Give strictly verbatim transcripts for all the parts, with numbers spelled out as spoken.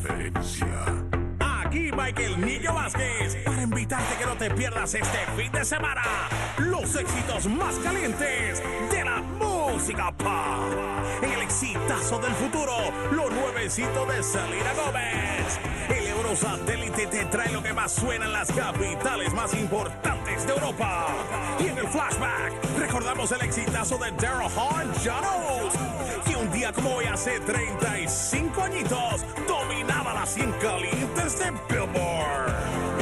Aquí Michael Niño Vázquez para invitarte que no te pierdas este fin de semana los éxitos más calientes de la música pop. En el exitazo del futuro, lo nuevecito de Selena Gómez. El Eurosatélite te trae lo que más suena en las capitales más importantes de Europa. Y en el flashback, recordamos el exitazo de Daryl Hall Jones, que un día como hoy hace treinta y cinco añitos dominaba las cien calientes de Billboard.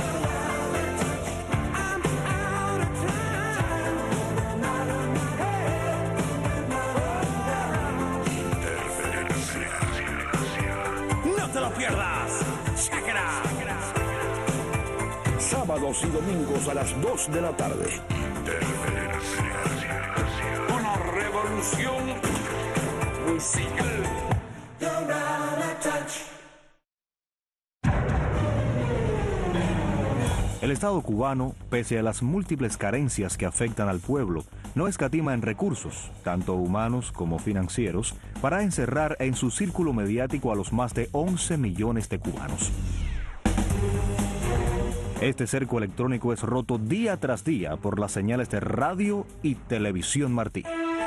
No te lo pierdas. Check it out. Sábados y domingos a las dos de la tarde. Una revolución musical. El Estado cubano, pese a las múltiples carencias que afectan al pueblo, no escatima en recursos, tanto humanos como financieros, para encerrar en su círculo mediático a los más de once millones de cubanos. Este cerco electrónico es roto día tras día por las señales de radio y televisión Martí.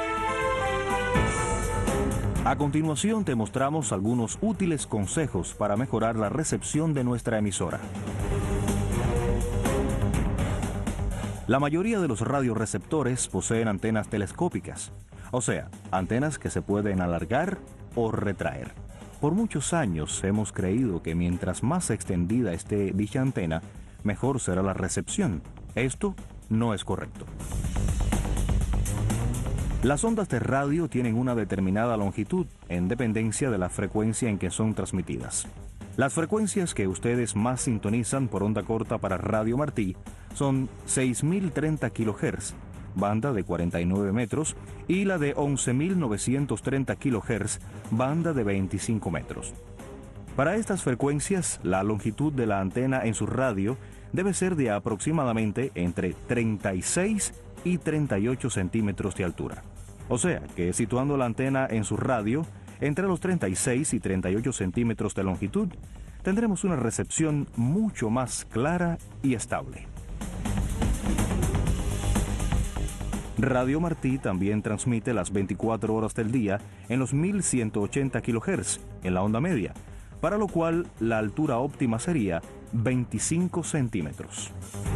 A continuación te mostramos algunos útiles consejos para mejorar la recepción de nuestra emisora. La mayoría de los radioreceptores poseen antenas telescópicas, o sea, antenas que se pueden alargar o retraer. Por muchos años hemos creído que mientras más extendida esté dicha antena, mejor será la recepción. Esto no es correcto. Las ondas de radio tienen una determinada longitud en dependencia de la frecuencia en que son transmitidas. Las frecuencias que ustedes más sintonizan por onda corta para Radio Martí son seis mil treinta kilohertz, banda de cuarenta y nueve metros, y la de once mil novecientos treinta kilohertz, banda de veinticinco metros. Para estas frecuencias, la longitud de la antena en su radio debe ser de aproximadamente entre treinta y seis y treinta y ocho centímetros de altura. O sea, que situando la antena en su radio entre los treinta y seis y treinta y ocho centímetros de longitud, tendremos una recepción mucho más clara y estable. Radio Martí también transmite las veinticuatro horas del día en los mil ciento ochenta kilohertz en la onda media, para lo cual la altura óptima sería veinticinco centímetros.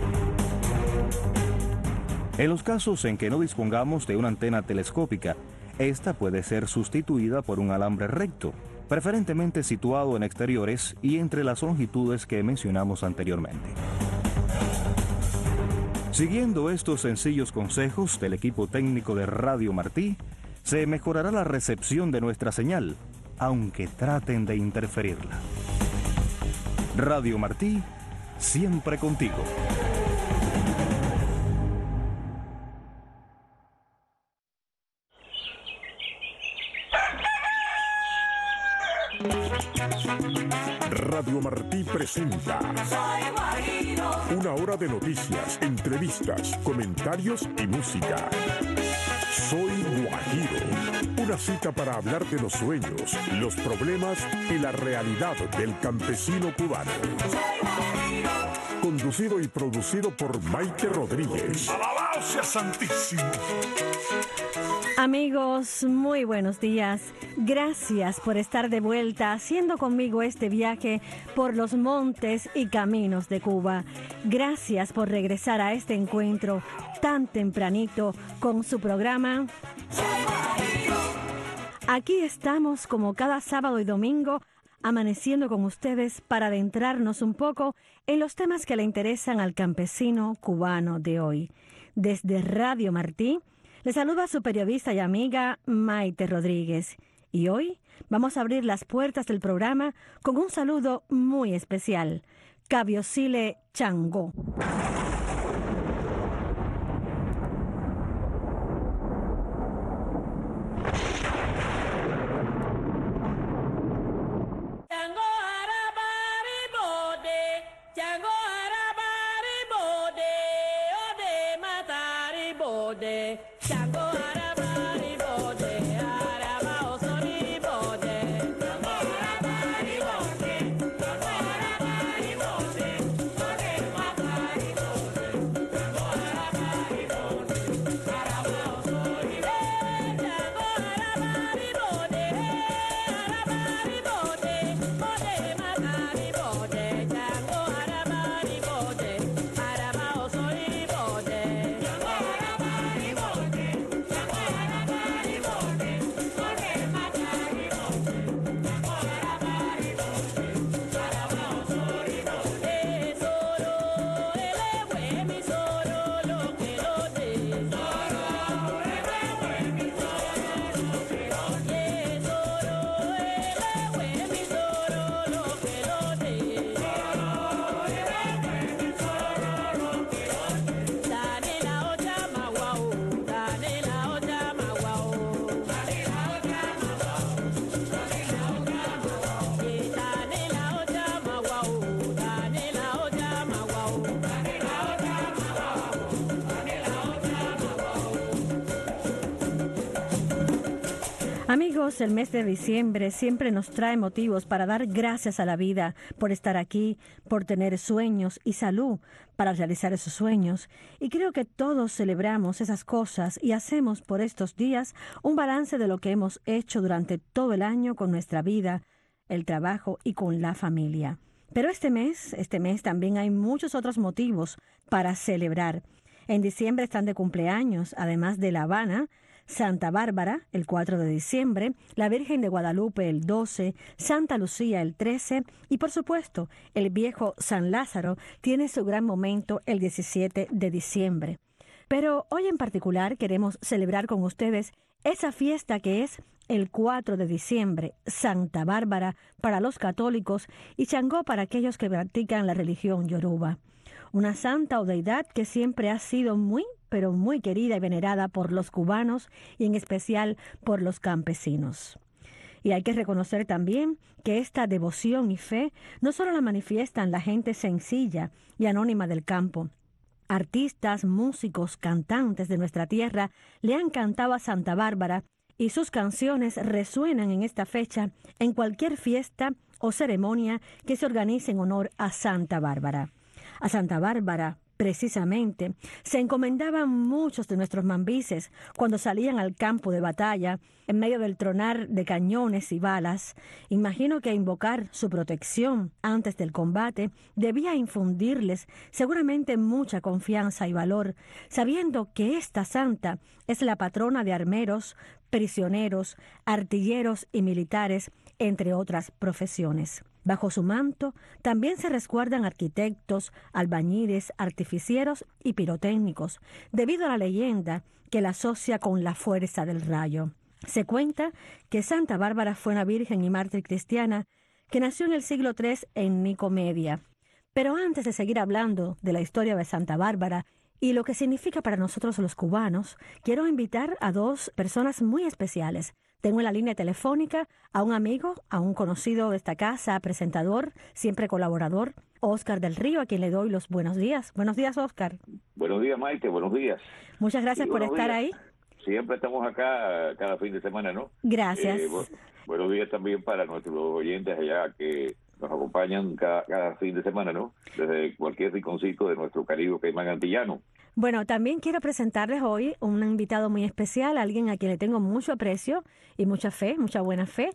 En los casos en que no dispongamos de una antena telescópica, esta puede ser sustituida por un alambre recto, preferentemente situado en exteriores y entre las longitudes que mencionamos anteriormente. Siguiendo estos sencillos consejos del equipo técnico de Radio Martí, se mejorará la recepción de nuestra señal, aunque traten de interferirla. Radio Martí, siempre contigo. Radio Martí presenta una hora de noticias, entrevistas, comentarios y música. Soy Guajiro, una cita para hablar de los sueños, los problemas y la realidad del campesino cubano. Conducido y producido por Maite Rodríguez. ¡Alabado sea Santísimo! Amigos, muy buenos días. Gracias por estar de vuelta haciendo conmigo este viaje por los montes y caminos de Cuba. Gracias por regresar a este encuentro tan tempranito con su programa. Aquí estamos como cada sábado y domingo, amaneciendo con ustedes para adentrarnos un poco en los temas que le interesan al campesino cubano de hoy. Desde Radio Martí, le saluda su periodista y amiga Maite Rodríguez. Y hoy vamos a abrir las puertas del programa con un saludo muy especial. Cabiosile Changó. Amigos, el mes de diciembre siempre nos trae motivos para dar gracias a la vida por estar aquí, por tener sueños y salud para realizar esos sueños. Y creo que todos celebramos esas cosas y hacemos por estos días un balance de lo que hemos hecho durante todo el año con nuestra vida, el trabajo y con la familia. Pero este mes, este mes también hay muchos otros motivos para celebrar. En diciembre están de cumpleaños, además de La Habana, Santa Bárbara, el cuatro de diciembre, la Virgen de Guadalupe, el doce, Santa Lucía, el trece, y por supuesto, el viejo San Lázaro tiene su gran momento el diecisiete de diciembre. Pero hoy en particular queremos celebrar con ustedes esa fiesta que es el cuatro de diciembre, Santa Bárbara para los católicos y Changó para aquellos que practican la religión yoruba. Una santa o deidad que siempre ha sido muy, pero muy querida y venerada por los cubanos y en especial por los campesinos. Y hay que reconocer también que esta devoción y fe no solo la manifiestan la gente sencilla y anónima del campo. Artistas, músicos, cantantes de nuestra tierra le han cantado a Santa Bárbara y sus canciones resuenan en esta fecha en cualquier fiesta o ceremonia que se organice en honor a Santa Bárbara. A Santa Bárbara, precisamente, se encomendaban muchos de nuestros mambises cuando salían al campo de batalla en medio del tronar de cañones y balas. Imagino que invocar su protección antes del combate debía infundirles seguramente mucha confianza y valor, sabiendo que esta santa es la patrona de armeros, prisioneros, artilleros y militares, entre otras profesiones. Bajo su manto también se resguardan arquitectos, albañiles, artificieros y pirotécnicos, debido a la leyenda que la asocia con la fuerza del rayo. Se cuenta que Santa Bárbara fue una virgen y mártir cristiana que nació en el siglo tres en Nicomedia. Pero antes de seguir hablando de la historia de Santa Bárbara y lo que significa para nosotros los cubanos, quiero invitar a dos personas muy especiales. Tengo en la línea telefónica a un amigo, a un conocido de esta casa, presentador, siempre colaborador, Óscar del Río, a quien le doy los buenos días. Buenos días, Óscar. Buenos días, Maite, buenos días. Muchas gracias sí, por estar días. ahí. Siempre estamos acá cada fin de semana, ¿no? Gracias. Eh, bu- buenos días también para nuestros oyentes allá que nos acompañan cada, cada fin de semana, ¿no? Desde cualquier rinconcito de nuestro Caribe Caimán antillano. Bueno, también quiero presentarles hoy un invitado muy especial, alguien a quien le tengo mucho aprecio y mucha fe, mucha buena fe.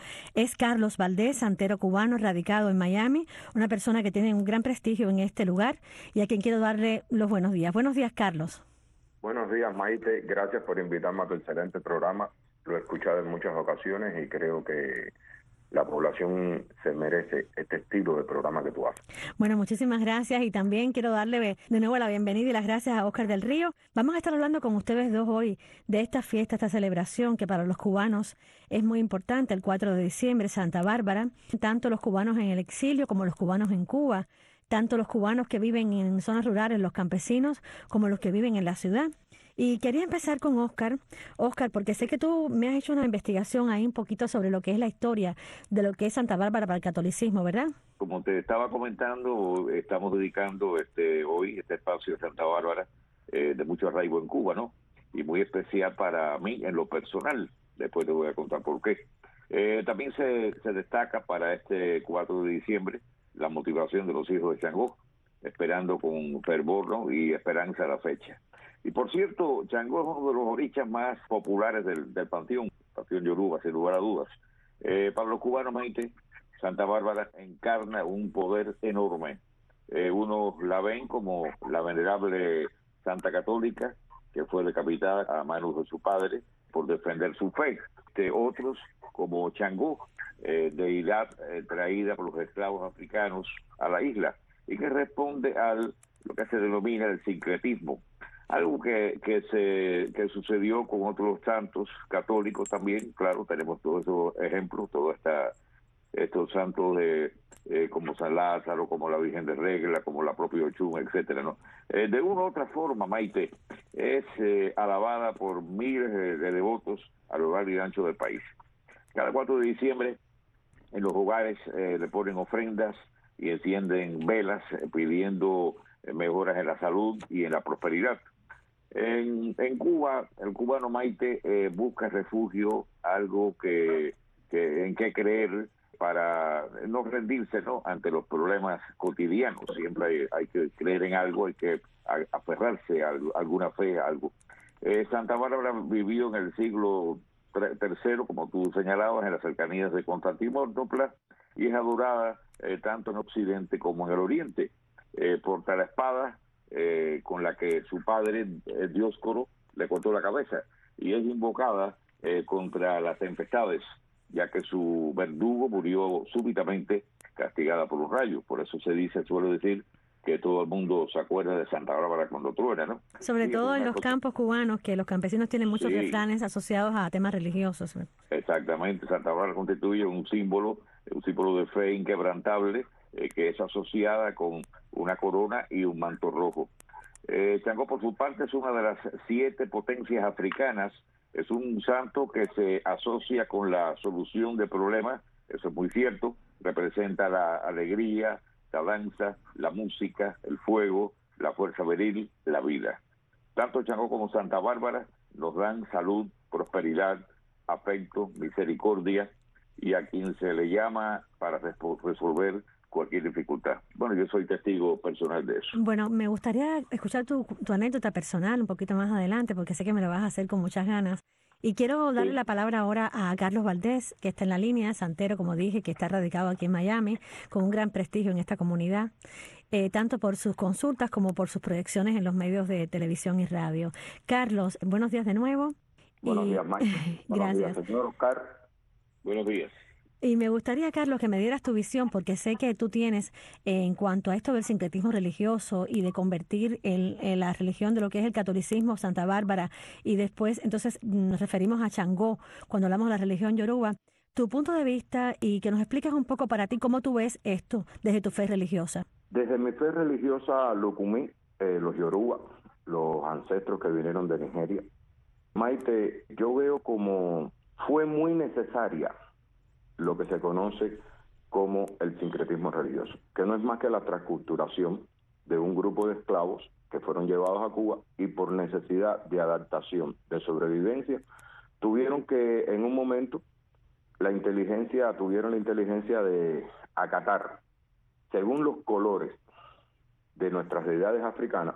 Es Carlos Valdés, santero cubano radicado en Miami, una persona que tiene un gran prestigio en este lugar y a quien quiero darle los buenos días. Buenos días, Carlos. Buenos días, Maite. Gracias por invitarme a tu excelente programa. Lo he escuchado en muchas ocasiones y creo que la población se merece este estilo de programa que tú haces. Bueno, muchísimas gracias y también quiero darle de nuevo la bienvenida y las gracias a Óscar del Río. Vamos a estar hablando con ustedes dos hoy de esta fiesta, esta celebración que para los cubanos es muy importante, el cuatro de diciembre, Santa Bárbara, tanto los cubanos en el exilio como los cubanos en Cuba, tanto los cubanos que viven en zonas rurales, los campesinos, como los que viven en la ciudad. Y quería empezar con Óscar, Óscar, porque sé que tú me has hecho una investigación ahí un poquito sobre lo que es la historia de lo que es Santa Bárbara para el catolicismo, ¿verdad? Como te estaba comentando, estamos dedicando este hoy este espacio de Santa Bárbara eh, de mucho arraigo en Cuba, ¿no? Y muy especial para mí en lo personal. Después te voy a contar por qué. Eh, también se, se destaca para este cuatro de diciembre la motivación de los hijos de Changó, esperando con fervor, ¿no? Y esperanza la fecha. Y por cierto, Changó es uno de los orichas más populares del, del panteón, panteón yoruba, sin lugar a dudas. Eh, para los cubanos, Maite, Santa Bárbara encarna un poder enorme. Eh, unos la ven como la venerable Santa Católica, que fue decapitada a manos de su padre por defender su fe. De otros, como Changó, eh, deidad eh, traída por los esclavos africanos a la isla, y que responde al lo que se denomina el sincretismo. Algo que que se que sucedió con otros santos católicos también, claro, tenemos todos esos ejemplos, todos esta, estos santos de eh, como San Lázaro, como la Virgen de Regla, como la propia Ochum, etcétera, ¿no? Eh, de una u otra forma, Maite, es eh, alabada por miles de, de devotos a lo largo y ancho del país. Cada cuatro de diciembre en los hogares eh, le ponen ofrendas y encienden velas eh, pidiendo eh, mejoras en la salud y en la prosperidad. En, en Cuba, el cubano Maite eh, busca refugio, algo que, que en qué creer para no rendirse, ¿no?, ante los problemas cotidianos. Siempre hay, hay que creer en algo, hay que aferrarse a alguna fe, a algo. Eh, Santa Bárbara vivió en el siglo tercero, como tú señalabas, en las cercanías de Constantinopla, y es adorada eh, tanto en Occidente como en el Oriente. Eh, porta la espada eh, con la que su padre, eh, Dioscoro, le cortó la cabeza, y es invocada eh, contra las tempestades, ya que su verdugo murió súbitamente castigada por los rayos. Por eso se dice, suelo decir, que todo el mundo se acuerda de Santa Bárbara cuando truena, ¿no? Sobre y todo en los cosa... campos cubanos, que los campesinos tienen muchos sí. refranes asociados a temas religiosos. Exactamente, Santa Bárbara constituye un símbolo, un símbolo de fe inquebrantable, eh, que es asociada con una corona y un manto rojo. Eh, Changó, por su parte, es una de las siete potencias africanas. Es un santo que se asocia con la solución de problemas, eso es muy cierto. Representa la alegría, la danza, la música, el fuego, la fuerza viril, la vida. Tanto Changó como Santa Bárbara nos dan salud, prosperidad, afecto, misericordia, y a quien se le llama para resolver cualquier dificultad. Bueno, yo soy testigo personal de eso. Bueno, me gustaría escuchar tu, tu anécdota personal un poquito más adelante, porque sé que me lo vas a hacer con muchas ganas. Y quiero darle Sí. la palabra ahora a Carlos Valdés, que está en la línea, santero, como dije, que está radicado aquí en Miami, con un gran prestigio en esta comunidad, eh, tanto por sus consultas como por sus proyecciones en los medios de televisión y radio. Carlos, buenos días de nuevo. Buenos y... días, Mike. Buenos Gracias. días, señor Oscar. Buenos días. Y me gustaría, Carlos, que me dieras tu visión, porque sé que tú tienes, eh, en cuanto a esto del sincretismo religioso y de convertir el, el, la religión de lo que es el catolicismo, Santa Bárbara, y después, entonces, nos referimos a Changó, cuando hablamos de la religión yoruba, tu punto de vista y que nos expliques un poco para ti cómo tú ves esto desde tu fe religiosa. Desde mi fe religiosa, Lukumi, eh, los yoruba, los ancestros que vinieron de Nigeria, Maite, yo veo como fue muy necesaria lo que se conoce como el sincretismo religioso, que no es más que la transculturación de un grupo de esclavos que fueron llevados a Cuba y por necesidad de adaptación, de sobrevivencia, tuvieron que en un momento la inteligencia, tuvieron la inteligencia de acatar, según los colores de nuestras deidades africanas,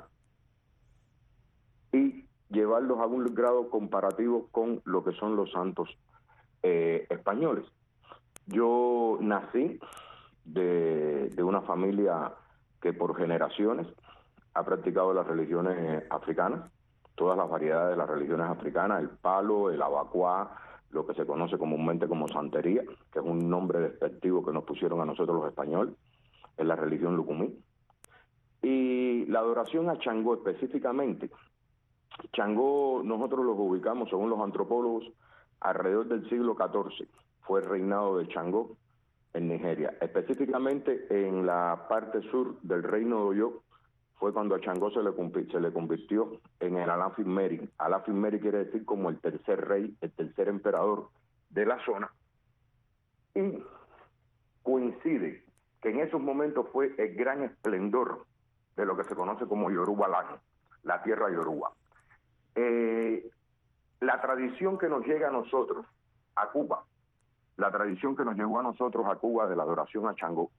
y llevarlos a un grado comparativo con lo que son los santos eh, españoles. Yo nací de, de una familia que por generaciones ha practicado las religiones africanas, todas las variedades de las religiones africanas, el palo, el abacuá, lo que se conoce comúnmente como santería, que es un nombre despectivo que nos pusieron a nosotros los españoles, en la religión Lukumi. Y la adoración a Changó específicamente, Changó nosotros los ubicamos, según los antropólogos, alrededor del siglo catorce. Fue el reinado de Changó en Nigeria. Específicamente en la parte sur del reino de Oyo, fue cuando a Changó se le, se le convirtió en el Alafin Meri. Alafin Meri quiere decir como el tercer rey, el tercer emperador de la zona. Y coincide que en esos momentos fue el gran esplendor de lo que se conoce como Yoruba Land, la tierra Yoruba. Eh, la tradición que nos llega a nosotros, a Cuba, la tradición que nos llegó a nosotros a Cuba de la adoración a Changó,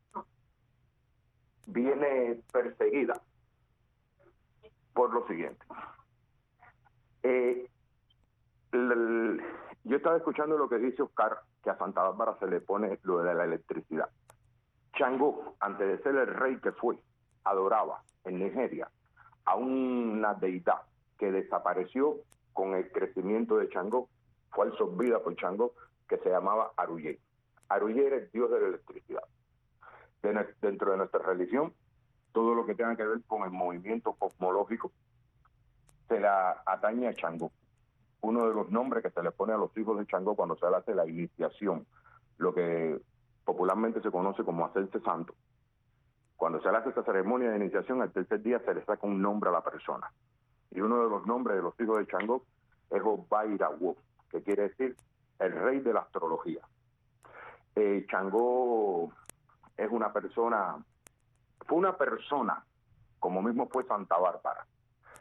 viene perseguida por lo siguiente. Eh, el, el, yo estaba escuchando lo que dice Oscar, que a Santa Bárbara se le pone lo de la electricidad. Changó, antes de ser el rey que fue, adoraba en Nigeria a una deidad que desapareció con el crecimiento de Changó, fue absorbida por Changó, que se llamaba Aruyé. Aruyé era el dios de la electricidad. De, dentro de nuestra religión, todo lo que tenga que ver con el movimiento cosmológico se la atañe a Changó. Uno de los nombres que se le pone a los hijos de Changó cuando se le hace la iniciación, lo que popularmente se conoce como hacerse santo. Cuando se le hace esa ceremonia de iniciación, al tercer día se le saca un nombre a la persona. Y uno de los nombres de los hijos de Changó es Obairawo, que quiere decir el rey de la astrología. Eh, Changó es una persona, fue una persona, como mismo fue Santa Bárbara,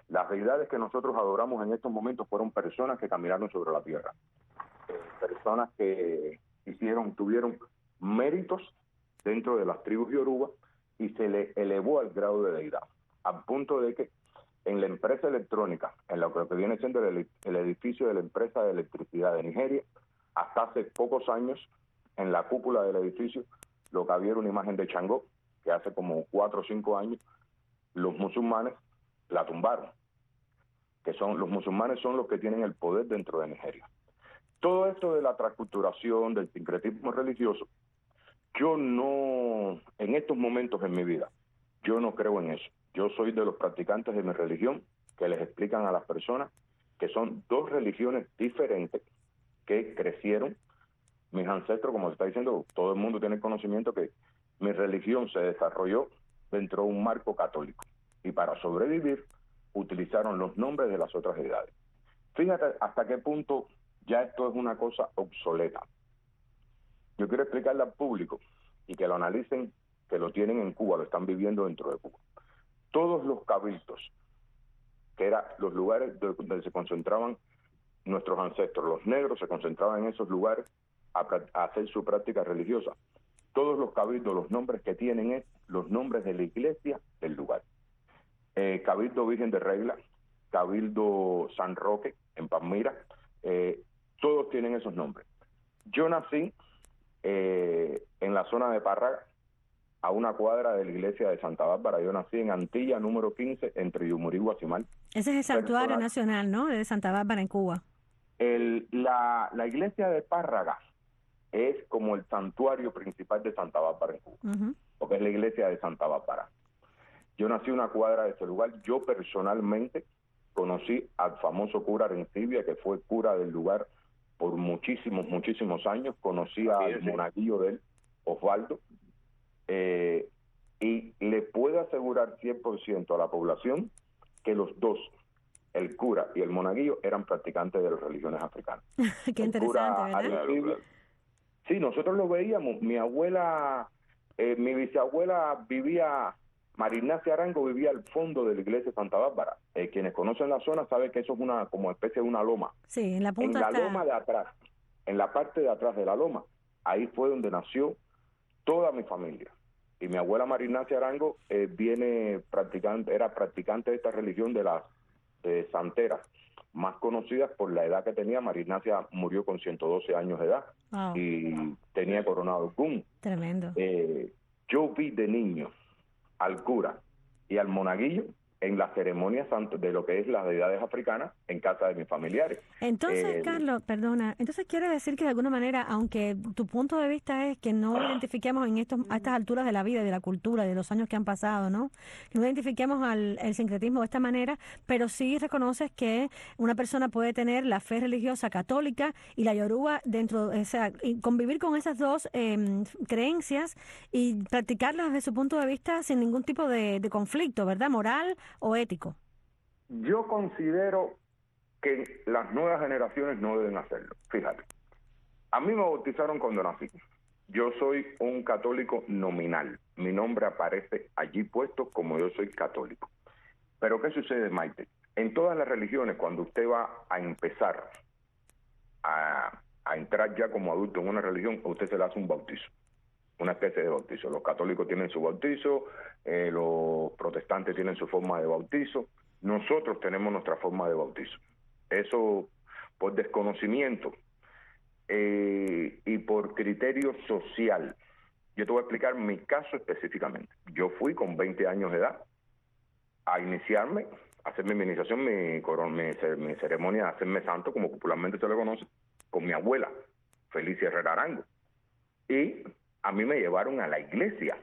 Las deidades que nosotros adoramos en estos momentos fueron personas que caminaron sobre la tierra, eh, personas que hicieron, tuvieron méritos dentro de las tribus yoruba y se le elevó al grado de deidad, al punto de que en la empresa electrónica, en lo que viene siendo el, el edificio de la empresa de electricidad de Nigeria, hasta hace pocos años, en la cúpula del edificio, lo que había era una imagen de Changó, que hace como cuatro o cinco años los musulmanes la tumbaron, que son los musulmanes son los que tienen el poder dentro de Nigeria. Todo esto de la transculturación, del sincretismo religioso, yo no, en estos momentos en mi vida, yo no creo en eso. Yo soy de los practicantes de mi religión que les explican a las personas que son dos religiones diferentes que crecieron. Mis ancestros, como se está diciendo, todo el mundo tiene conocimiento que mi religión se desarrolló dentro de un marco católico y para sobrevivir utilizaron los nombres de las otras deidades. Fíjate hasta qué punto ya esto es una cosa obsoleta. Yo quiero explicarle al público y que lo analicen, que lo tienen en Cuba, lo están viviendo dentro de Cuba. Todos los cabildos, que eran los lugares donde se concentraban nuestros ancestros, los negros se concentraban en esos lugares a, a hacer su práctica religiosa. Todos los cabildos, los nombres que tienen es los nombres de la iglesia del lugar. Eh, Cabildo Virgen de Regla, Cabildo San Roque en Palmira, eh, todos tienen esos nombres. Yo nací eh, en la zona de Párraga, a una cuadra de la iglesia de Santa Bárbara. Yo nací en Antilla, número quince, entre Yumurí y Guasimal. Ese es el santuario Personal. nacional, ¿no?, de Santa Bárbara en Cuba. El, la, la iglesia de Párraga es como el santuario principal de Santa Bárbara en Cuba, uh-huh. porque es la iglesia de Santa Bárbara. Yo nací en una cuadra de ese lugar. Yo personalmente conocí al famoso cura Arencibia, que fue cura del lugar por muchísimos, muchísimos años. Conocí al monaguillo de él, Osvaldo, eh, y le puedo asegurar cien por ciento a la población que los dos, el cura y el monaguillo, eran practicantes de las religiones africanas. Qué el interesante, ¿verdad? Arencibia, sí, nosotros lo veíamos. Mi abuela, eh, mi bisabuela vivía... María Ignacia Arango vivía al fondo de la iglesia de Santa Bárbara. Eh, quienes conocen la zona saben que eso es una como especie de una loma. Sí, en la punta. En la está... loma de atrás, en la parte de atrás de la loma, ahí fue donde nació toda mi familia. Y mi abuela María Ignacia Arango eh, viene practicante, era practicante de esta religión de las de santeras, más conocidas por la edad que tenía. María Ignacia murió con ciento doce años de edad. Wow. Y tenía coronado Gun. Tremendo. Eh, yo vi de niño al cura y al monaguillo en las ceremonias de lo que es las deidades africanas en casa de mis familiares. Entonces, eh, Carlos, perdona, entonces quiere decir que de alguna manera, aunque tu punto de vista es que no identifiquemos en estos a estas alturas de la vida y de la cultura, de los años que han pasado, ¿no? Que no identifiquemos al el sincretismo de esta manera, pero sí reconoces que una persona puede tener la fe religiosa católica y la yoruba dentro, o sea, y convivir con esas dos eh, creencias y practicarlas desde su punto de vista sin ningún tipo de, de conflicto, ¿verdad? Moral o ético. Yo considero que las nuevas generaciones no deben hacerlo. Fíjate, a mí me bautizaron cuando nací. Yo soy un católico nominal. Mi nombre aparece allí puesto como yo soy católico. Pero ¿qué sucede, Maite? En todas las religiones, cuando usted va a empezar a, a entrar ya como adulto en una religión, a usted se le hace un bautizo, una especie de bautizo. Los católicos tienen su bautizo, eh, los protestantes tienen su forma de bautizo, nosotros tenemos nuestra forma de bautizo. Eso por desconocimiento eh, y por criterio social. Yo te voy a explicar mi caso específicamente. Yo fui con veinte años de edad a iniciarme, a hacer mi iniciación, mi, coron, mi, mi ceremonia de hacerme santo, como popularmente se le conoce, con mi abuela, Felicia Herrera Arango. Y a mí me llevaron a la iglesia.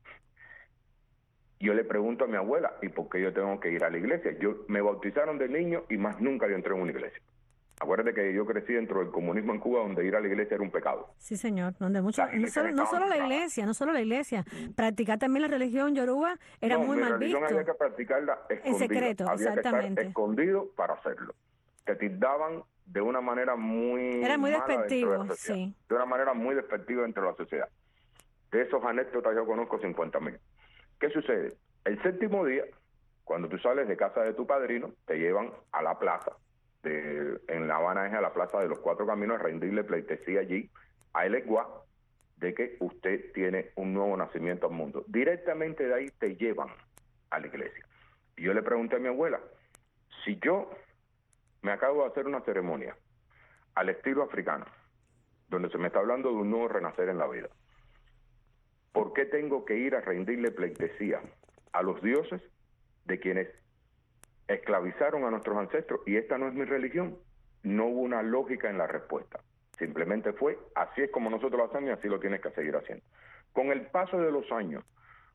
Yo le pregunto a mi abuela, ¿y por qué yo tengo que ir a la iglesia? Yo me bautizaron de niño y más nunca yo entré en una iglesia. Acuérdate que yo crecí dentro del comunismo en Cuba, donde ir a la iglesia era un pecado. Sí, señor. Donde muchos, no solo, no solo la iglesia, no solo la iglesia. Practicar también la religión yoruba era no, muy mal visto. La religión había que practicarla escondida. En secreto, había exactamente. Que estar escondido para hacerlo. Te tildaban de una manera muy Era muy mala despectivo, de sí. De una manera muy despectiva dentro de la sociedad. De esos anécdotas yo conozco cincuenta mil. ¿Qué sucede? El séptimo día, Cuando tú sales de casa de tu padrino, te llevan a la plaza, de, en La Habana es a la plaza de los Cuatro Caminos, a rendirle pleitesía allí a El Eguá de que usted tiene un nuevo nacimiento al mundo. Directamente de ahí te llevan a la iglesia. Y yo le pregunté a mi abuela, si yo me acabo de hacer una ceremonia al estilo africano, donde se me está hablando de un nuevo renacer en la vida, ¿por qué tengo que ir a rendirle pleitesía a los dioses de quienes esclavizaron a nuestros ancestros? Y esta no es mi religión. No hubo una lógica en la respuesta. Simplemente fue, así es como nosotros lo hacemos y así lo tienes que seguir haciendo. Con el paso de los años,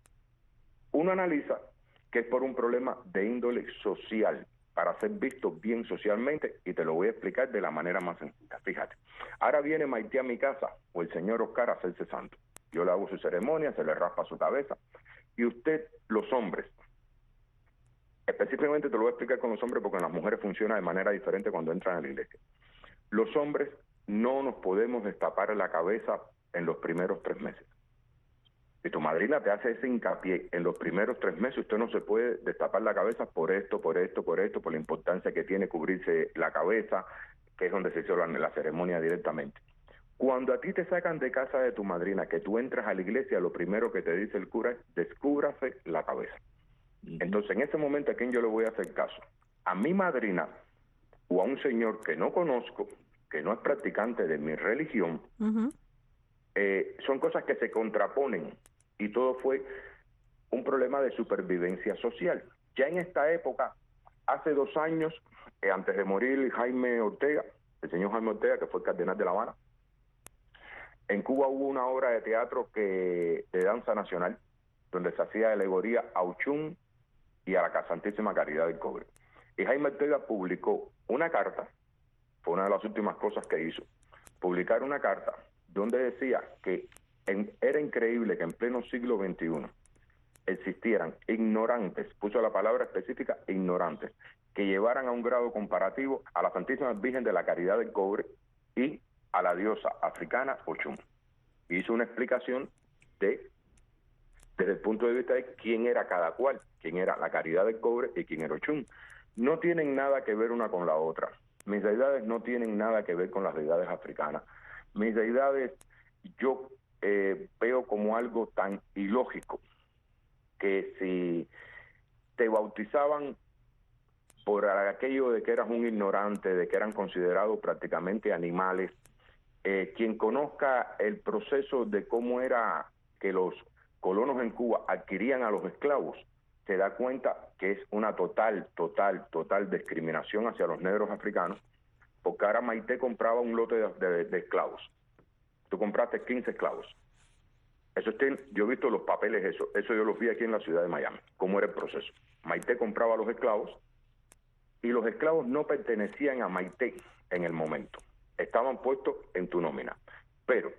uno analiza que es por un problema de índole social, para ser visto bien socialmente, y te lo voy a explicar de la manera más sencilla. Fíjate, ahora viene Maite a mi casa, o el señor Oscar, a hacerse santo. Yo le hago su ceremonia, se le raspa su cabeza, y usted, los hombres, específicamente te lo voy a explicar con los hombres porque en las mujeres funciona de manera diferente cuando entran a la iglesia. Los hombres no nos podemos destapar la cabeza en los primeros tres meses. Si tu madrina te hace ese hincapié en los primeros tres meses, usted no se puede destapar la cabeza por esto, por esto, por esto, por la importancia que tiene cubrirse la cabeza, que es donde se hizo la, la ceremonia directamente. Cuando a ti te sacan de casa de tu madrina, que tú entras a la iglesia, lo primero que te dice el cura es, descúbrase la cabeza. Entonces, en ese momento, ¿a quién yo le voy a hacer caso? A mi madrina o a un señor que no conozco, que no es practicante de mi religión. Uh-huh. eh, son cosas que se contraponen y todo fue un problema de supervivencia social. Ya en esta época, hace dos años, eh, antes de morir Jaime Ortega, el señor Jaime Ortega, que fue el cardenal de La Habana, en Cuba hubo una obra de teatro que de danza nacional, donde se hacía alegoría a Ochum y a la Santísima Caridad del Cobre. Y Jaime Ortega publicó una carta, fue una de las últimas cosas que hizo, publicar una carta donde decía que en, era increíble que en pleno siglo veintiuno existieran ignorantes, puso la palabra específica, ignorantes, que llevaran a un grado comparativo a la Santísima Virgen de la Caridad del Cobre y a la diosa africana Ochum. Hizo una explicación de desde el punto de vista de quién era cada cual, quién era la Caridad del Cobre y quién era Ochum. No tienen nada que ver una con la otra. Mis deidades no tienen nada que ver con las deidades africanas. Mis deidades yo eh, veo como algo tan ilógico que si te bautizaban por aquello de que eras un ignorante, de que eran considerados prácticamente animales, eh, quien conozca el proceso de cómo era que los colonos en Cuba adquirían a los esclavos, se da cuenta que es una total, total, total discriminación hacia los negros africanos, porque ahora Maite compraba un lote de, de, de esclavos. Tú compraste quince esclavos. Eso tiene, yo he visto los papeles, eso, eso yo los vi aquí en la ciudad de Miami, cómo era el proceso. Maite compraba los esclavos y los esclavos no pertenecían a Maite en el momento, estaban puestos en tu nómina. Pero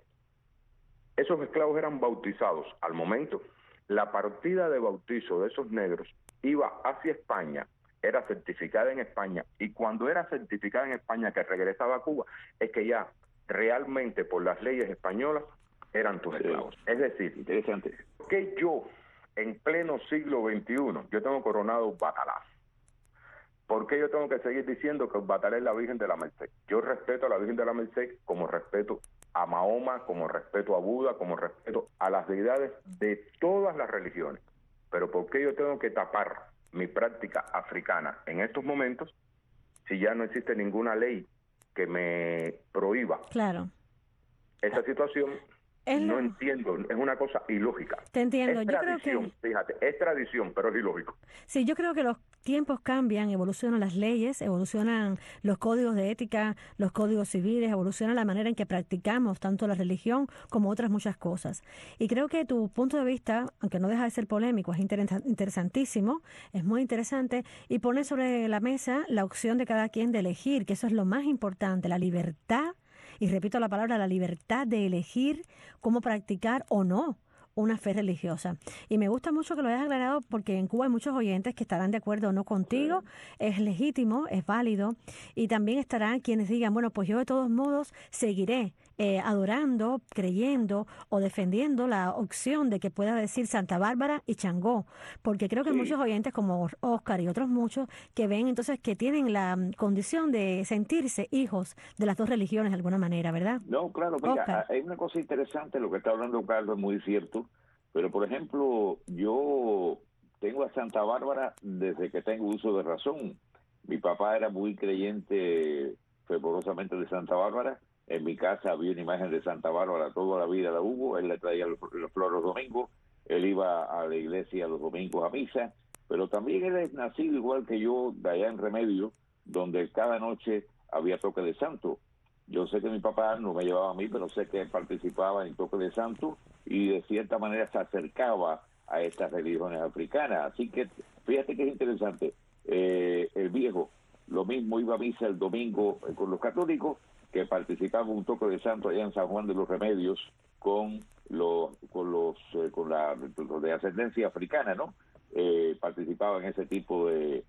esos esclavos eran bautizados al momento. La partida de bautizo de esos negros iba hacia España, era certificada en España, y cuando era certificada en España que regresaba a Cuba, es que ya realmente por las leyes españolas eran tus esclavos. Es decir, interesante, que yo en pleno siglo veintiuno, yo tengo coronado Batalá. ¿Por qué yo tengo que seguir diciendo que Batalá es la Virgen de la Merced? Yo respeto a la Virgen de la Merced como respeto a Mahoma, como respeto a Buda, como respeto a las deidades de todas las religiones. Pero ¿por qué yo tengo que tapar mi práctica africana en estos momentos si ya no existe ninguna ley que me prohíba? Claro. Esa situación es no lo... entiendo, es una cosa ilógica. Te entiendo. Es yo tradición, creo que... fíjate, es tradición, pero es ilógico. Sí, yo creo que los tiempos cambian, evolucionan las leyes, evolucionan los códigos de ética, los códigos civiles, evoluciona la manera en que practicamos tanto la religión como otras muchas cosas. Y creo que tu punto de vista, aunque no deja de ser polémico, es interesantísimo, es muy interesante, y pone sobre la mesa la opción de cada quien de elegir, que eso es lo más importante, la libertad, y repito la palabra, la libertad de elegir cómo practicar o no una fe religiosa. Y me gusta mucho que lo hayas aclarado porque en Cuba hay muchos oyentes que estarán de acuerdo o no contigo, es legítimo, es válido, y también estarán quienes digan, bueno, pues yo de todos modos seguiré eh, adorando, creyendo o defendiendo la opción de que pueda decir Santa Bárbara y Changó, porque creo que Sí. muchos oyentes como Oscar y otros muchos que ven entonces que tienen la mm, condición de sentirse hijos de las dos religiones de alguna manera, ¿verdad? No, claro, mira, Oscar. hay una cosa interesante, lo que está hablando Carlos es muy cierto, pero por ejemplo, yo tengo a Santa Bárbara desde que tengo uso de razón. Mi papá era muy creyente fervorosamente de Santa Bárbara. En mi casa había una imagen de Santa Bárbara, toda la vida la hubo. Él le traía los, los flores los domingos, él iba a la iglesia los domingos a misa, pero también él es nacido igual que yo de allá en Remedio, donde cada noche había toque de santo. Yo sé que mi papá no me llevaba a mí, pero sé que él participaba en toque de santo y de cierta manera se acercaba a estas religiones africanas. Así que fíjate que es interesante. Eh, el viejo, lo mismo iba a misa el domingo eh, con los católicos, que participaba en un toque de santo allá en San Juan de los Remedios con los con los eh, con la de ascendencia africana, ¿no? Eh, participaba en ese tipo de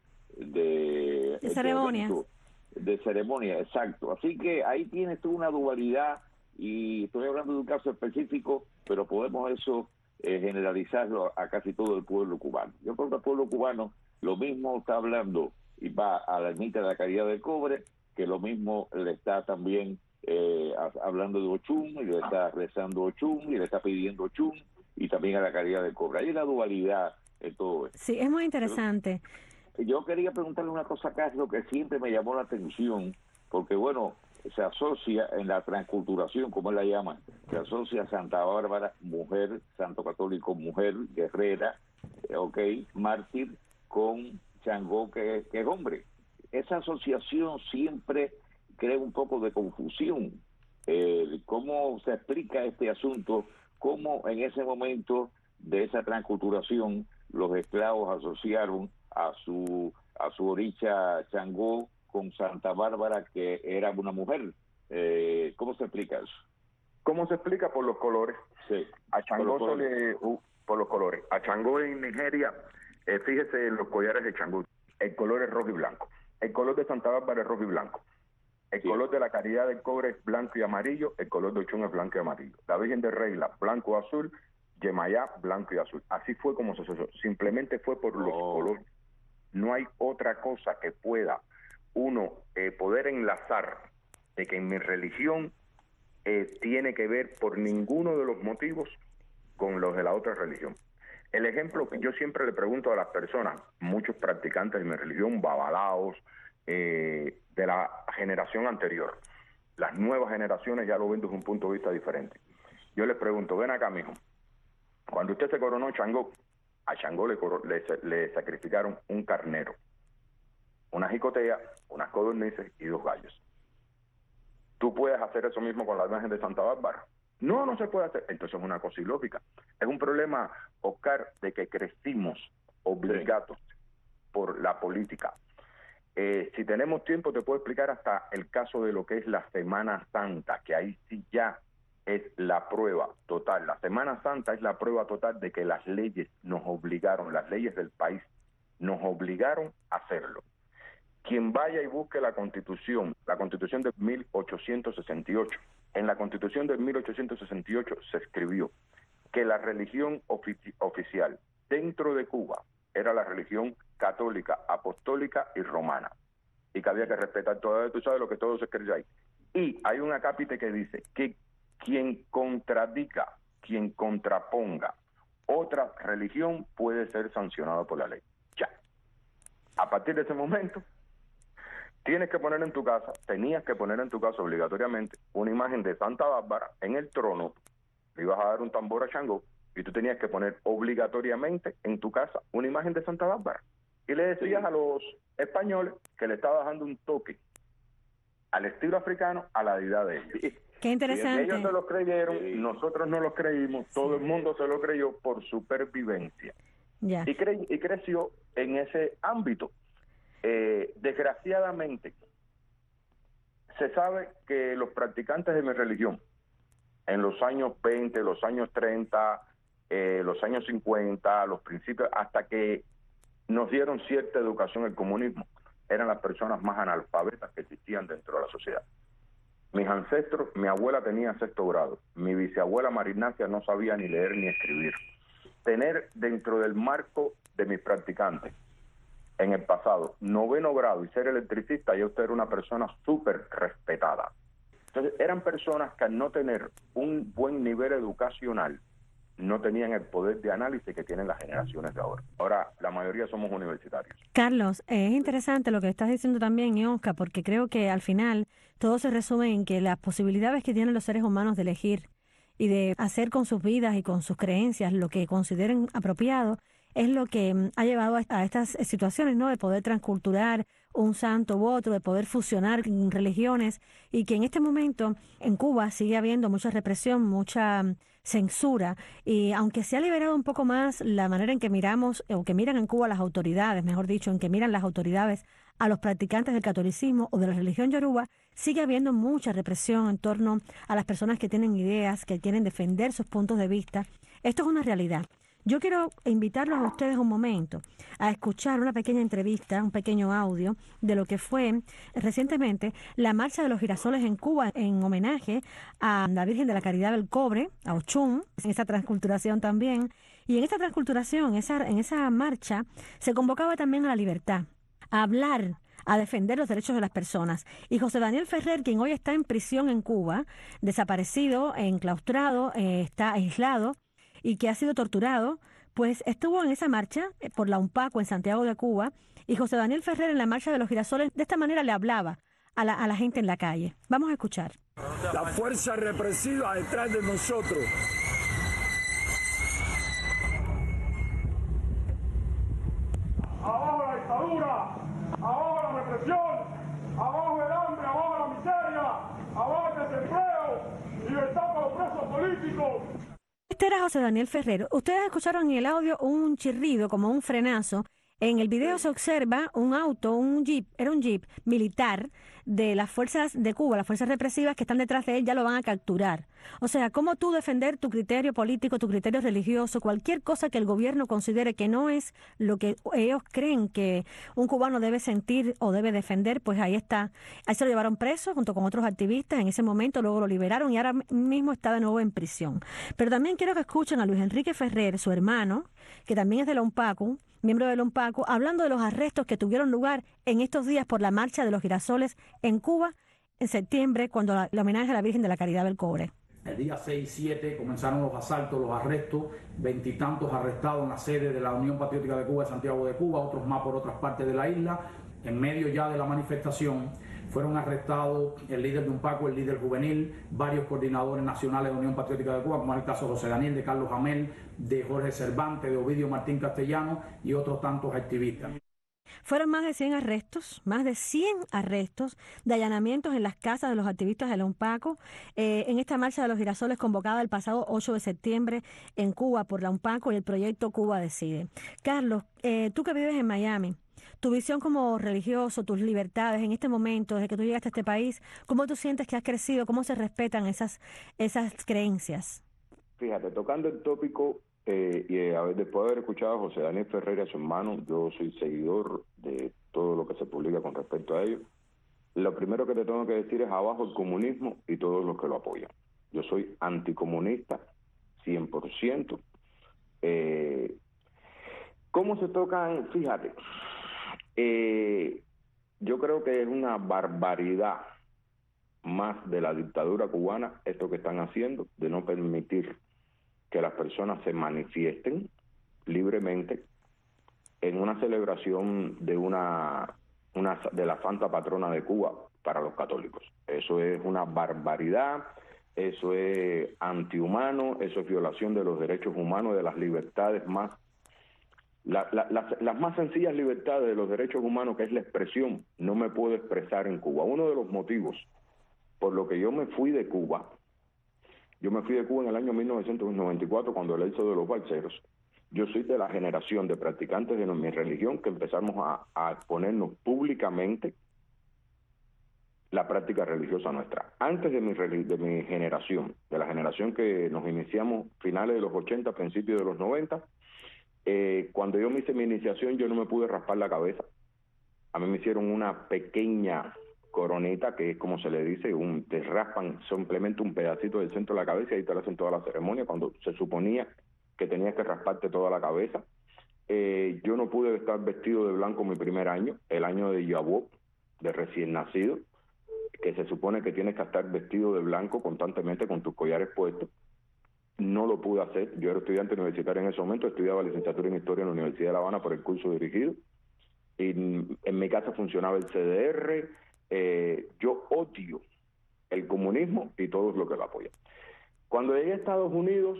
de, De ceremonias. evento, de ceremonia, exacto. Así que ahí tienes tú una dualidad, y estoy hablando de un caso específico, pero podemos eso eh, generalizarlo a casi todo el pueblo cubano. Yo creo que el pueblo cubano lo mismo está hablando y va a la ermita de la Caridad del Cobre, que lo mismo le está también eh, hablando de Ochún, y le está rezando Ochún, y le está pidiendo Ochún, y también a la Caridad del Cobre. Hay una dualidad en todo esto. Sí, es muy interesante. Yo quería preguntarle una cosa a Carlos que siempre me llamó la atención, porque bueno, se asocia en la transculturación, como él la llama, se asocia a Santa Bárbara, mujer, santo católico, mujer, guerrera, eh, ok, mártir, con Changó, que, que es hombre. Esa asociación siempre crea un poco de confusión. Eh, ¿Cómo se explica este asunto? ¿Cómo en ese momento de esa transculturación los esclavos asociaron a su a su oricha Changó con Santa Bárbara, que era una mujer? Eh, ¿Cómo se explica eso? ¿Cómo se explica? Por los colores. Sí. A Changó por los se le, uh, por los colores. A Changó en Nigeria, eh, fíjese en los collares de Changó, el color es rojo y blanco. El color de Santa Bárbara es rojo y blanco. El Sí. color de la Caridad del Cobre es blanco y amarillo. El color de Ochún es blanco y amarillo. La Virgen de Regla, blanco y azul. Yemayá, blanco y azul. Así fue como se asoció. Simplemente fue por los Oh. colores. No hay otra cosa que pueda uno eh, poder enlazar de que en mi religión eh, tiene que ver por ninguno de los motivos con los de la otra religión. El ejemplo que yo siempre le pregunto a las personas, muchos practicantes de mi religión, babalaos, eh, de la generación anterior, las nuevas generaciones ya lo ven desde un punto de vista diferente. Yo les pregunto, ven acá, mijo, cuando usted se coronó Changó, a Changó le, coro- le, le sacrificaron un carnero, una jicotea, unas codornices y dos gallos. ¿Tú puedes hacer eso mismo con la imagen de Santa Bárbara? No, no se puede hacer. Entonces es una cosa ilógica. Es un problema, Oscar, de que crecimos obligados sí. por la política. Eh, si tenemos tiempo, te puedo explicar hasta el caso de lo que es la Semana Santa, que ahí sí ya es la prueba total. La Semana Santa es la prueba total de que las leyes nos obligaron, las leyes del país nos obligaron a hacerlo. Quien vaya y busque la Constitución, la Constitución de mil ochocientos sesenta y ocho, en la Constitución de mil ochocientos sesenta y ocho se escribió que la religión ofici- oficial dentro de Cuba era la religión católica, apostólica y romana, y que había que respetar todo. Tú sabes lo que todo se escribe ahí. Y hay un acápite que dice que quien contradiga, quien contraponga otra religión puede ser sancionado por la ley. Ya. A partir de ese momento, tienes que poner en tu casa, tenías que poner en tu casa obligatoriamente una imagen de Santa Bárbara en el trono, le ibas a dar un tambor a Changó, y tú tenías que poner obligatoriamente en tu casa una imagen de Santa Bárbara. Y le decías sí. a los españoles que le estabas dando un toque al estilo africano a la deidad de ellos. Qué interesante. Y ellos no lo creyeron, sí. nosotros no lo creímos, sí. todo el mundo se lo creyó por supervivencia. Ya. Y, cre y creció en ese ámbito. Eh, desgraciadamente, se sabe que los practicantes de mi religión, en los años veinte, los años treinta, eh, los años cincuenta, los principios, hasta que nos dieron cierta educación el comunismo, eran las personas más analfabetas que existían dentro de la sociedad. Mis ancestros, mi abuela tenía sexto grado, mi bisabuela María Ignacia no sabía ni leer ni escribir. Tener dentro del marco de mis practicantes, en el pasado, noveno grado y ser electricista, ya usted era una persona súper respetada. Entonces, eran personas que al no tener un buen nivel educacional, no tenían el poder de análisis que tienen las generaciones de ahora. Ahora, la mayoría somos universitarios. Carlos, es interesante lo que estás diciendo también, Oscar, porque creo que al final todo se resume en que las posibilidades que tienen los seres humanos de elegir y de hacer con sus vidas y con sus creencias lo que consideren apropiado es lo que ha llevado a estas situaciones, ¿no? De poder transculturar un santo u otro, de poder fusionar religiones, y que en este momento en Cuba sigue habiendo mucha represión, mucha censura, y aunque se ha liberado un poco más la manera en que miramos, o que miran en Cuba las autoridades, mejor dicho, en que miran las autoridades a los practicantes del catolicismo o de la religión yoruba, sigue habiendo mucha represión en torno a las personas que tienen ideas, que quieren defender sus puntos de vista. Esto es una realidad. Yo quiero invitarlos a ustedes un momento a escuchar una pequeña entrevista, un pequeño audio de lo que fue recientemente la Marcha de los Girasoles en Cuba en homenaje a la Virgen de la Caridad del Cobre, a Ochún, en esa transculturación también. Y en esa transculturación, esa, en esa marcha, se convocaba también a la libertad, a hablar, a defender los derechos de las personas. Y José Daniel Ferrer, quien hoy está en prisión en Cuba, desaparecido, enclaustrado, eh, está aislado, y que ha sido torturado, pues estuvo en esa marcha por la UNPACO en Santiago de Cuba, y José Daniel Ferrer en la Marcha de los Girasoles de esta manera le hablaba a la, a la gente en la calle. Vamos a escuchar. La fuerza represiva detrás de nosotros. Abajo la dictadura, abajo la represión, abajo el hambre, abajo la miseria, abajo el desempleo, libertad para los presos políticos. Este era José Daniel Ferrer. Ustedes escucharon en el audio un chirrido, como un frenazo. En el video se observa un auto, un jeep, era un jeep militar de las fuerzas de Cuba, las fuerzas represivas que están detrás de él, ya lo van a capturar. O sea, ¿cómo tú defender tu criterio político, tu criterio religioso, cualquier cosa que el gobierno considere que no es lo que ellos creen que un cubano debe sentir o debe defender? Pues ahí está. Ahí se lo llevaron preso junto con otros activistas en ese momento, luego lo liberaron y ahora mismo está de nuevo en prisión. Pero también quiero que escuchen a Luis Enrique Ferrer, su hermano, que también es de la UNPACO, miembro de la UNPACO, hablando de los arrestos que tuvieron lugar en estos días por la Marcha de los Girasoles en Cuba en septiembre, cuando la, la homenaje a la Virgen de la Caridad del Cobre. El día seis y siete comenzaron los asaltos, los arrestos, veintitantos arrestados en la sede de la Unión Patriótica de Cuba de Santiago de Cuba, otros más por otras partes de la isla. En medio ya de la manifestación fueron arrestados el líder de UNPACO, el líder juvenil, varios coordinadores nacionales de la Unión Patriótica de Cuba, como es el caso de José Daniel, de Carlos Jamel, de Jorge Cervantes, de Ovidio Martín Castellano y otros tantos activistas. Fueron más de cien arrestos, más de cien arrestos de allanamientos en las casas de los activistas de la UNPACO eh, en esta marcha de los girasoles convocada el pasado ocho de septiembre en Cuba por la UNPACO y el proyecto Cuba Decide. Carlos, eh, tú que vives en Miami, tu visión como religioso, tus libertades en este momento, desde que tú llegaste a este país, ¿cómo tú sientes que has crecido? ¿Cómo se respetan esas, esas creencias? Fíjate, tocando el tópico, eh, y eh, después de haber escuchado a José Daniel Ferrer y a su hermano, yo soy seguidor de todo lo que se publica con respecto a ello. Lo primero que te tengo que decir es abajo el comunismo y todos los que lo apoyan. Yo soy anticomunista, cien por ciento. Eh, ¿Cómo se tocan? Fíjate, eh, yo creo que es una barbaridad más de la dictadura cubana esto que están haciendo, de no permitir que las personas se manifiesten libremente en una celebración de una, una de la santa patrona de Cuba para los católicos. Eso es una barbaridad, eso es antihumano, eso es violación de los derechos humanos, de las libertades más, la, la, las, las más sencillas libertades de los derechos humanos, que es la expresión. No me puedo expresar en Cuba. Uno de los motivos por lo que yo me fui de Cuba, yo me fui de Cuba en el año mil novecientos noventa y cuatro, cuando el éxodo de los balseros. Yo soy de la generación de practicantes de mi religión que empezamos a, a exponernos públicamente la práctica religiosa nuestra. Antes de mi, de mi generación, de la generación que nos iniciamos finales de los ochenta, principios de los noventa, eh, cuando yo me hice mi iniciación, yo no me pude raspar la cabeza. A mí me hicieron una pequeña coronita, que es como se le dice, un, te raspan simplemente un pedacito del centro de la cabeza y ahí te hacen toda la ceremonia, cuando se suponía que tenías que rasparte toda la cabeza. Eh, yo no pude estar vestido de blanco mi primer año, el año de Yabó, de recién nacido, que se supone que tienes que estar vestido de blanco constantemente con tus collares puestos. No lo pude hacer. Yo era estudiante universitario en ese momento, estudiaba licenciatura en Historia en la Universidad de La Habana por el curso dirigido. Y en mi casa funcionaba el C D R. Eh, yo odio el comunismo y todo lo que lo apoya. Cuando llegué a Estados Unidos,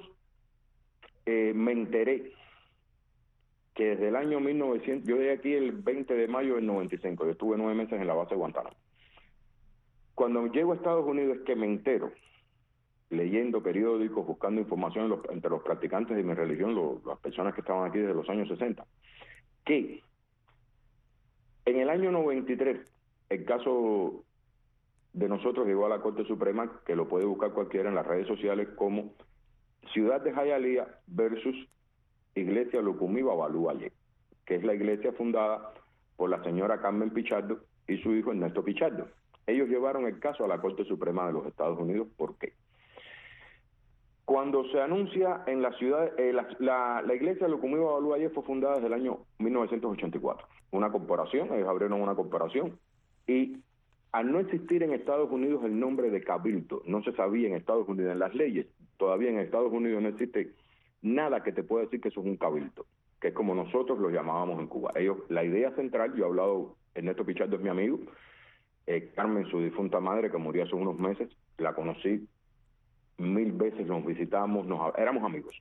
eh, me enteré que desde el año mil novecientos, yo llegué aquí el veinte de mayo del noventa y cinco, yo estuve nueve meses en la base de Guantánamo. Cuando llego a Estados Unidos es que me entero, leyendo periódicos, buscando información los, entre los practicantes de mi religión, los, las personas que estaban aquí desde los años sesenta, que en el año noventa y tres, el caso de nosotros llegó a la Corte Suprema, que lo puede buscar cualquiera en las redes sociales, como Ciudad de Hialeah versus Iglesia Lucumí Babalú Ayer, que es la iglesia fundada por la señora Carmen Pichardo y su hijo Ernesto Pichardo. Ellos llevaron el caso a la Corte Suprema de los Estados Unidos. ¿Por qué? Cuando se anuncia en la ciudad, eh, la, la, la iglesia Lucumí Babalú Ayer fue fundada desde el año mil novecientos ochenta y cuatro. Una corporación, ellos abrieron una corporación, y al no existir en Estados Unidos el nombre de cabildo, no se sabía en Estados Unidos, en las leyes, todavía en Estados Unidos no existe nada que te pueda decir que eso es un cabildo, que es como nosotros lo llamábamos en Cuba. Ellos, la idea central, yo he hablado, Ernesto Pichardo es mi amigo, eh, Carmen, su difunta madre, que murió hace unos meses, la conocí mil veces, nos visitamos, nos, éramos amigos.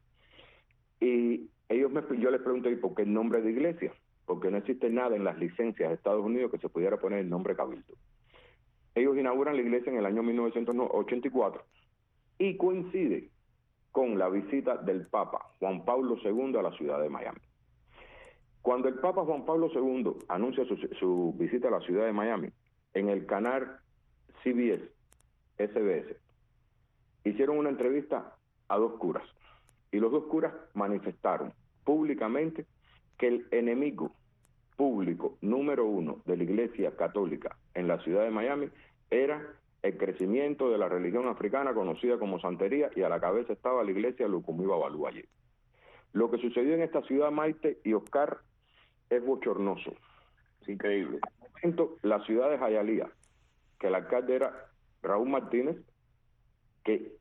Y ellos me, yo les pregunté, ¿por qué el nombre de iglesia? Porque no existe nada en las licencias de Estados Unidos que se pudiera poner el nombre cabildo. Ellos inauguran la iglesia en el año mil novecientos ochenta y cuatro y coincide con la visita del Papa Juan Pablo segundo a la ciudad de Miami. Cuando el Papa Juan Pablo segundo anuncia su, su visita a la ciudad de Miami, en el canal C B S, S B S, hicieron una entrevista a dos curas, y los dos curas manifestaron públicamente que el enemigo público número uno de la Iglesia Católica en la ciudad de Miami era el crecimiento de la religión africana conocida como santería, y a la cabeza estaba la iglesia Lucumí Babalú Ayer. Lo que sucedió en esta ciudad, Maite y Oscar, es bochornoso, es increíble. En un momento, la ciudad de Hialeah, que el alcalde era Raúl Martínez, que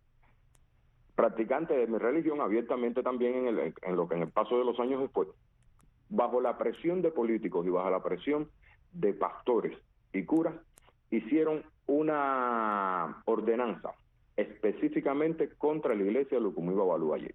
practicante de mi religión abiertamente también en, el, en lo que en el paso de los años después, bajo la presión de políticos y bajo la presión de pastores y curas, hicieron una ordenanza específicamente contra la iglesia Lucumí Babalú Ayer.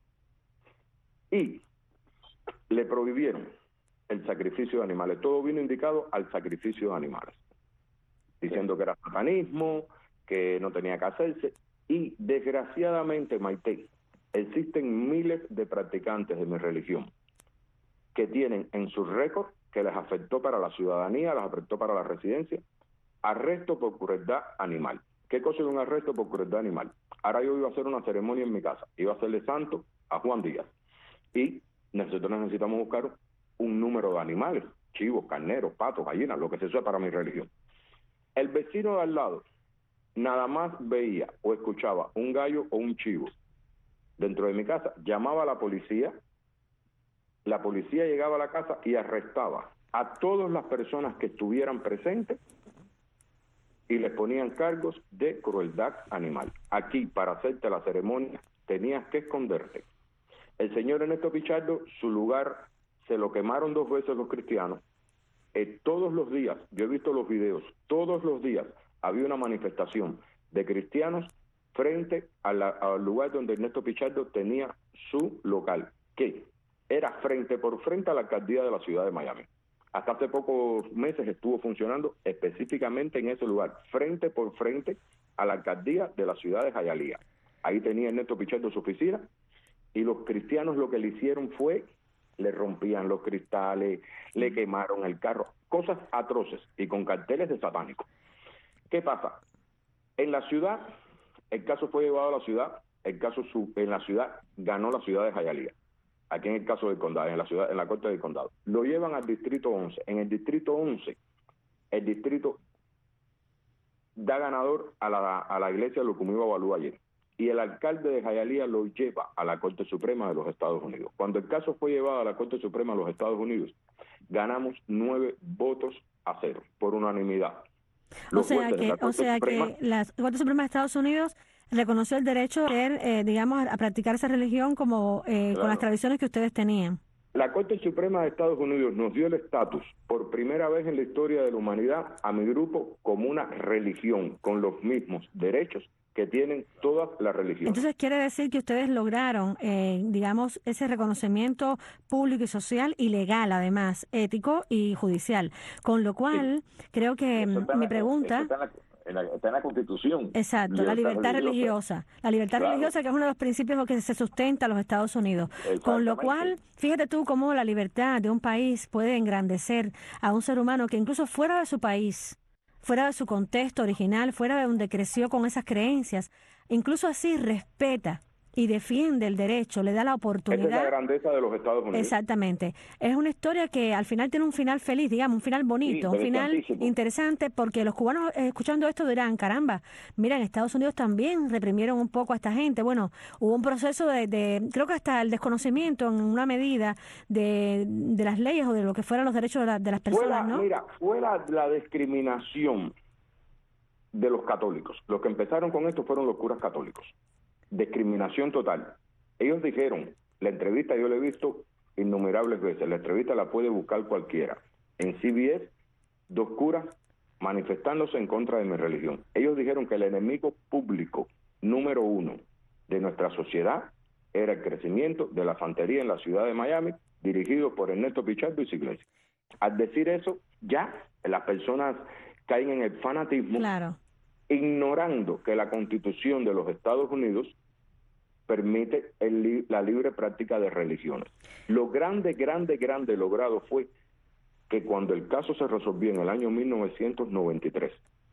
Y le prohibieron el sacrificio de animales. Todo vino indicado al sacrificio de animales, diciendo que era satanismo, que no tenía que hacerse. Y desgraciadamente, Maite, existen miles de practicantes de mi religión que tienen en su récord, que les afectó para la ciudadanía, les afectó para la residencia, arresto por crueldad animal. ¿Qué cosa es un arresto por crueldad animal? Ahora yo iba a hacer una ceremonia en mi casa, iba a hacerle santo a Juan Díaz, y nosotros necesitamos buscar un número de animales, chivos, carneros, patos, gallinas, lo que se usa para mi religión. El vecino de al lado nada más veía o escuchaba un gallo o un chivo dentro de mi casa, llamaba a la policía, la policía llegaba a la casa y arrestaba a todas las personas que estuvieran presentes y les ponían cargos de crueldad animal. Aquí, para hacerte la ceremonia, tenías que esconderte. El señor Ernesto Pichardo, su lugar se lo quemaron dos veces los cristianos. Eh, todos los días, yo he visto los videos, todos los días había una manifestación de cristianos frente a la, al lugar donde Ernesto Pichardo tenía su local, que era frente por frente a la alcaldía de la ciudad de Miami. Hasta hace pocos meses estuvo funcionando específicamente en ese lugar, frente por frente a la alcaldía de la ciudad de Hialeah. Ahí tenía Ernesto Pichardo su oficina, y los cristianos lo que le hicieron fue, le rompían los cristales, le quemaron el carro, cosas atroces y con carteles de satánico. ¿Qué pasa? En la ciudad, el caso fue llevado a la ciudad, el caso en la ciudad ganó la ciudad de Hialeah. Aquí en el caso del condado, en la ciudad, en la corte del condado. Lo llevan al distrito once. En el distrito once, el distrito da ganador a la, a la iglesia de Lucumí Babalú ayer. Y el alcalde de Hialeah lo lleva a la Corte Suprema de los Estados Unidos. Cuando el caso fue llevado a la Corte Suprema de los Estados Unidos, ganamos nueve votos a cero, por unanimidad. Los o sea que, o sea Suprema, que la Corte Suprema de Estados Unidos reconoció el derecho a, eh, digamos, a practicar esa religión como eh, claro. con las tradiciones que ustedes tenían. La Corte Suprema de Estados Unidos nos dio el estatus, por primera vez en la historia de la humanidad, a mi grupo como una religión, con los mismos derechos que tienen todas las religiones. Entonces quiere decir que ustedes lograron, eh, digamos, ese reconocimiento público y social y legal, además, ético y judicial. Con lo cual, sí. creo que está mi la, pregunta... Está en, la, en, la, está en la Constitución. Exacto, libertad la libertad religiosa. religiosa. La libertad claro. religiosa, que es uno de los principios que se sustenta en los Estados Unidos. Con lo cual, fíjate tú cómo la libertad de un país puede engrandecer a un ser humano que incluso fuera de su país, fuera de su contexto original, fuera de donde creció con esas creencias, incluso así respeta y defiende el derecho, le da la oportunidad. Esa es la grandeza de los Estados Unidos. Exactamente. Es una historia que al final tiene un final feliz, digamos, un final bonito, sí, un final interesante, porque los cubanos eh, escuchando esto dirán, caramba, mira, en Estados Unidos también reprimieron un poco a esta gente. Bueno, hubo un proceso de, de creo que hasta el desconocimiento en una medida de, de las leyes o de lo que fueran los derechos de, la, de las personas, fuera, ¿no? Mira, fuera la discriminación de los católicos. Los que empezaron con esto fueron los curas católicos. Discriminación total. Ellos dijeron, la entrevista yo la he visto innumerables veces, la entrevista la puede buscar cualquiera. En C B S, dos curas manifestándose en contra de mi religión. Ellos dijeron que el enemigo público número uno de nuestra sociedad era el crecimiento de la santería en la ciudad de Miami, dirigido por Ernesto Pichardo y su iglesia. Al decir eso, ya las personas caen en el fanatismo, claro. ignorando que la Constitución de los Estados Unidos permite el, la libre práctica de religiones. Lo grande, grande, grande logrado fue que cuando el caso se resolvió en el año mil novecientos noventa y tres,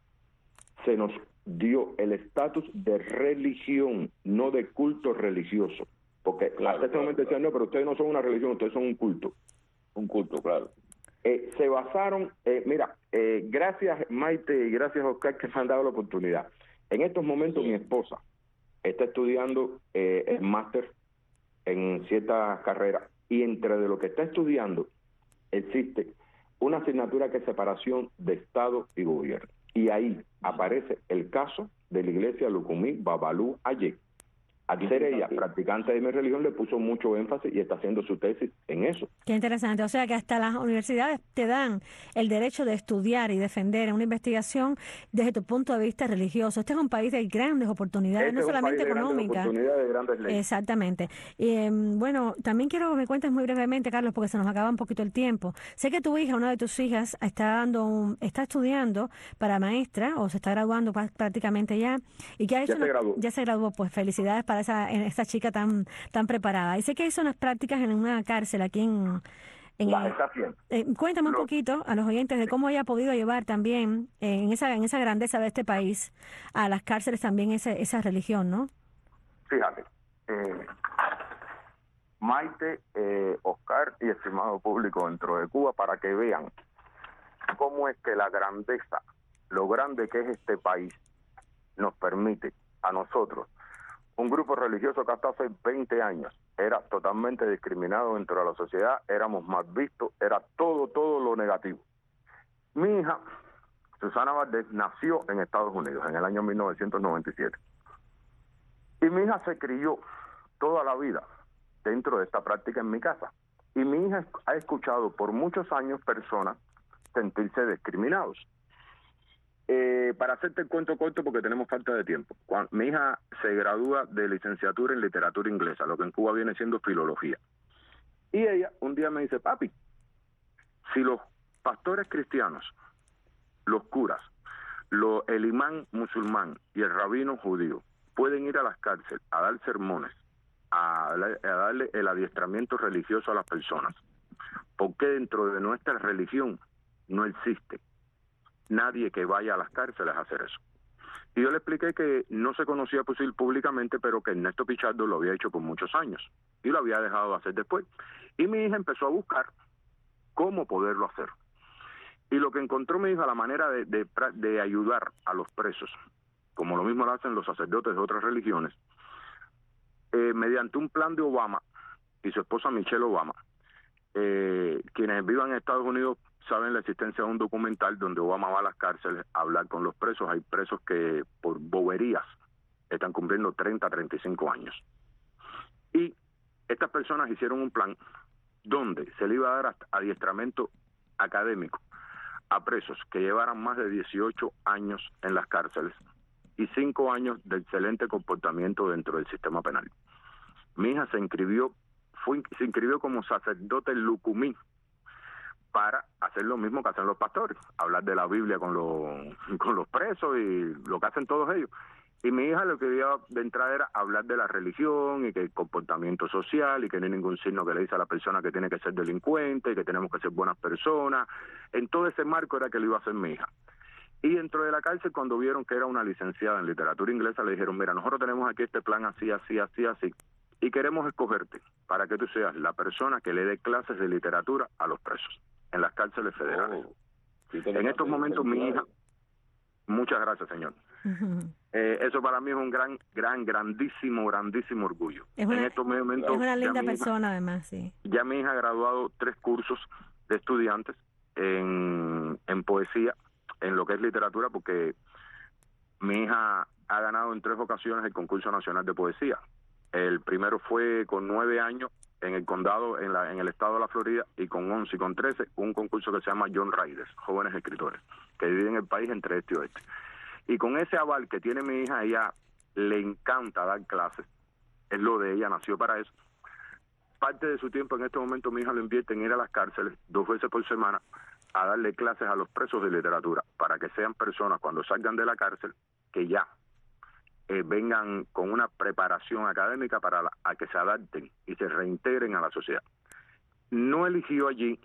se nos dio el estatus de religión, no de culto religioso. Porque claro, hasta este claro, momento decían, claro. no, pero ustedes no son una religión, ustedes son un culto. Un culto, claro. Eh, se basaron, eh, mira, eh, gracias Maite y gracias Oscar que me han dado la oportunidad. En estos momentos sí. mi esposa está estudiando eh, el máster en cierta carrera y entre de lo que está estudiando existe una asignatura que es separación de Estado y Gobierno. Y ahí aparece el caso de la iglesia Lucumí Babalú ayer. Al ser ella practicante de mi religión, le puso mucho énfasis y está haciendo su tesis en eso. Qué interesante. O sea que hasta las universidades te dan el derecho de estudiar y defender una investigación desde tu punto de vista religioso. Este es un país de grandes oportunidades, este no solamente económicas. Oportunidades de grandes leyes. Exactamente. Y, eh, bueno, también quiero que me cuentes muy brevemente, Carlos, porque se nos acaba un poquito el tiempo. Sé que tu hija, una de tus hijas, está dando un, está estudiando para maestra o se está graduando prácticamente ya y que ha hecho ya, una, se graduó. ya se graduó. Pues felicidades para esa esta chica tan tan preparada. Y sé que hizo unas prácticas en una cárcel aquí en... en La está haciendo. Eh, cuéntame un Lo, poquito a los oyentes de cómo ella ha podido llevar también eh, en esa en esa grandeza de este país a las cárceles también ese, esa religión, ¿no? Fíjate, eh, Maite, eh, Oscar y estimado público dentro de Cuba, para que vean cómo es que la grandeza, lo grande que es este país, nos permite a nosotros, un grupo religioso que hasta hace veinte años era totalmente discriminado dentro de la sociedad, éramos mal vistos, era todo, todo lo negativo. Mi hija, Susana Valdés, nació en Estados Unidos en el año mil novecientos noventa y siete. Y mi hija se crió toda la vida dentro de esta práctica en mi casa. Y mi hija ha escuchado por muchos años personas sentirse discriminados. Eh, para hacerte el cuento corto, porque tenemos falta de tiempo, Cuando, mi hija se gradúa de licenciatura en literatura inglesa, lo que en Cuba viene siendo filología. Y ella un día me dice, papi, si los pastores cristianos, los curas, lo, el imán musulmán y el rabino judío pueden ir a las cárceles a dar sermones, a, a darle el adiestramiento religioso a las personas, ¿por qué dentro de nuestra religión no existe nadie que vaya a las cárceles a hacer eso? Y yo le expliqué que no se conocía posible públicamente, pero que Ernesto Pichardo lo había hecho por muchos años y lo había dejado de hacer después. Y mi hija empezó a buscar cómo poderlo hacer. Y lo que encontró mi hija, la manera de, de, de ayudar a los presos, como lo mismo lo hacen los sacerdotes de otras religiones, eh, mediante un plan de Obama y su esposa Michelle Obama, eh, quienes vivan en Estados Unidos saben la existencia de un documental donde Obama va a las cárceles a hablar con los presos. Hay presos que por boberías están cumpliendo treinta, treinta y cinco años. Y estas personas hicieron un plan donde se le iba a dar adiestramiento académico a presos que llevaran más de dieciocho años en las cárceles y cinco años de excelente comportamiento dentro del sistema penal. Mi hija se inscribió, fue, se inscribió como sacerdote lucumí para hacer lo mismo que hacen los pastores, hablar de la Biblia con los, con los presos y lo que hacen todos ellos. Y mi hija lo que quería de entrada era hablar de la religión y que el comportamiento social y que no hay ningún signo que le dice a la persona que tiene que ser delincuente y que tenemos que ser buenas personas. En todo ese marco era que lo iba a hacer mi hija. Y dentro de la cárcel, cuando vieron que era una licenciada en literatura inglesa, le dijeron, mira, nosotros tenemos aquí este plan así, así, así, así, y queremos escogerte para que tú seas la persona que le dé clases de literatura a los presos en las cárceles federales. Oh, sí, en estos momentos mi hija, muchas gracias, señor. Uh-huh. Eh, eso para mí es un gran, gran, grandísimo, grandísimo orgullo. Es una, en estos momentos, es una linda persona, hija, además, sí. Ya mi hija ha graduado tres cursos de estudiantes en, en poesía, en lo que es literatura, porque mi hija ha ganado en tres ocasiones el concurso nacional de poesía. El primero fue con nueve años en el condado, en, la, en el estado de la Florida, y con once y con trece, un concurso que se llama John Riders, jóvenes escritores, que dividen el país entre este y oeste. Y con ese aval que tiene mi hija, ella le encanta dar clases, es lo de ella, nació para eso. Parte de su tiempo en este momento mi hija lo invierte en ir a las cárceles dos veces por semana a darle clases a los presos de literatura, para que sean personas cuando salgan de la cárcel que ya eh, vengan con una preparación académica para la, a que se adapten y se reintegren a la sociedad. No eligió allí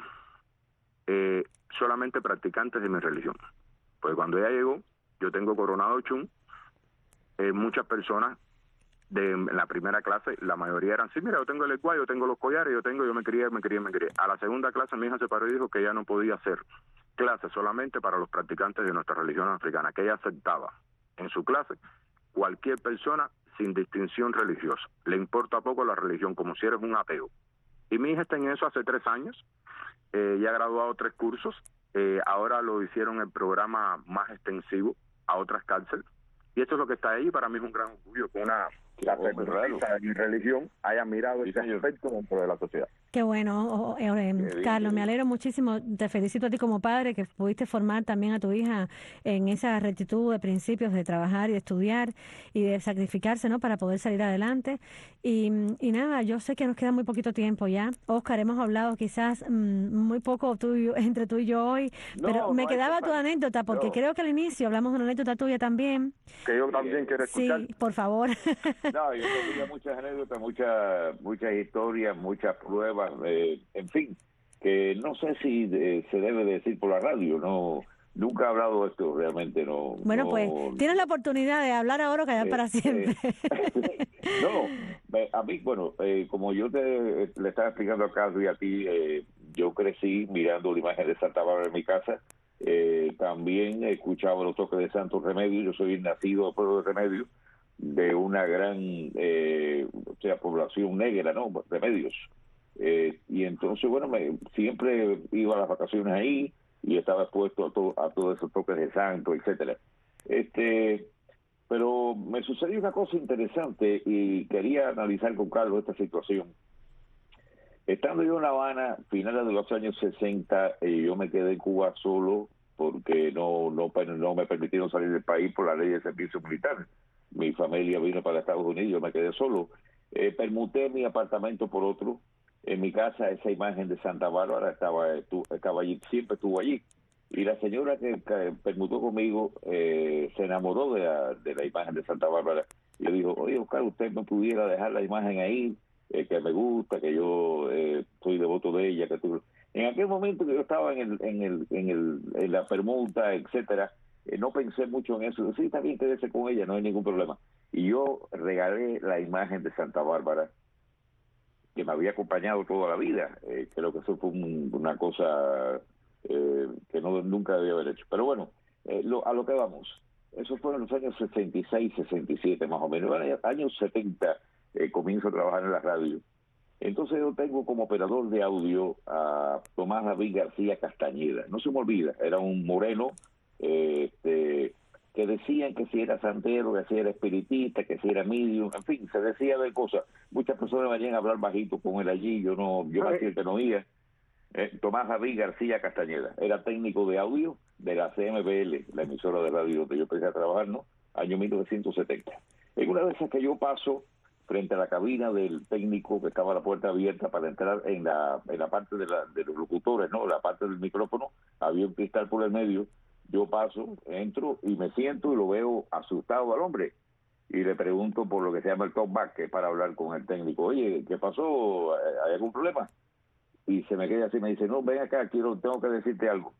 eh, solamente practicantes de mi religión, pues cuando ella llegó, yo tengo Coronado Chun, eh, muchas personas de la primera clase, la mayoría eran, sí, mira, yo tengo el ecuayo, yo tengo los collares, yo tengo, yo me quería, me quería, me quería. A la segunda clase mi hija se paró y dijo que ella no podía hacer clases solamente para los practicantes de nuestra religión africana, que ella aceptaba en su clase cualquier persona sin distinción religiosa. Le importa poco la religión, como si eres un ateo. Y mi hija está en eso hace tres años, eh, ya ha graduado tres cursos, eh, ahora lo hicieron el programa más extensivo a otras cárceles, y esto es lo que está ahí. Para mí es un gran orgullo que una la oh, de mi religión haya mirado sí, ese aspecto dentro de la sociedad. Qué bueno, oh, eh, eh, Carlos, me alegro muchísimo, te felicito a ti como padre que pudiste formar también a tu hija en esa rectitud de principios de trabajar y de estudiar y de sacrificarse, ¿no?, para poder salir adelante. Y, y nada, yo sé que nos queda muy poquito tiempo ya. Oscar, hemos hablado quizás mmm, muy poco tú y yo, entre tú y yo hoy, no, pero me no quedaba tu anécdota, porque no. creo que al inicio hablamos de una anécdota tuya también. Que yo también quiero escuchar. Sí, por favor. No, yo tenía muchas anécdotas, muchas muchas historias, muchas pruebas, eh, en fin, que no sé si eh, se debe decir por la radio, no, nunca he hablado de esto realmente, no. Bueno, no, pues tienes la oportunidad de hablar ahora o callar eh, para siempre. Eh, no, a mí, bueno, eh, como yo te le estaba explicando a Carlos y a ti, eh, yo crecí mirando la imagen de Santa Bárbara en mi casa. Eh, también he escuchado los toques de Santo Remedio. Yo soy nacido en el pueblo de Remedio, de una gran eh, o sea, población negra, ¿no? Remedios. Eh, y entonces, bueno, me, siempre iba a las vacaciones ahí y estaba expuesto a, to, a todos esos toques de santo, etcétera. Este, pero me sucedió una cosa interesante y quería analizar con Carlos esta situación. Estando yo en La Habana, finales de los años sesenta, eh, yo me quedé en Cuba solo porque no, no, no me permitieron salir del país por la ley de servicio militar. Mi familia vino para Estados Unidos, yo me quedé solo. Eh, permuté mi apartamento por otro. En mi casa esa imagen de Santa Bárbara estaba, estaba allí, siempre estuvo allí. Y la señora que, que permutó conmigo eh, se enamoró de la, de la imagen de Santa Bárbara. Y yo digo, oye, Oscar, usted me pudiera dejar la imagen ahí, eh, que me gusta, que yo eh, soy devoto de ella. Que tú... En aquel momento que yo estaba en el, en el, en el, en la permuta, etcétera, eh, no pensé mucho en eso. Sí, está bien, quédese con ella, no hay ningún problema. Y yo regalé la imagen de Santa Bárbara, que me había acompañado toda la vida. Eh, creo que eso fue un, una cosa eh, que no nunca debía haber hecho. Pero bueno, eh, lo, a lo que vamos. Eso fue en los años sesenta y seis, sesenta y siete más o menos. En los años setenta eh, comienzo a trabajar en la radio. Entonces yo tengo como operador de audio a Tomás David García Castañeda. No se me olvida, era un moreno eh, este, que decían que si era santero, que si era espiritista, que si era medium, en fin, se decía de cosas. Muchas personas venían a hablar bajito con él allí, yo no, yo me hacía que no oía. Eh, Tomás David García Castañeda, era técnico de audio de la C M B L, la emisora de radio donde yo empecé a trabajar, ¿no? Año mil novecientos setenta. En una de esas que yo paso frente a la cabina del técnico, que estaba la puerta abierta para entrar en la en la parte de, la, de los locutores, ¿no? La parte del micrófono, había un cristal por el medio. Yo paso, entro y me siento y lo veo asustado al hombre. Y le pregunto por lo que se llama el talkback, que es para hablar con el técnico. Oye, ¿qué pasó? ¿Hay algún problema? Y se me queda así, me dice, no, ven acá, quiero, tengo que decirte algo.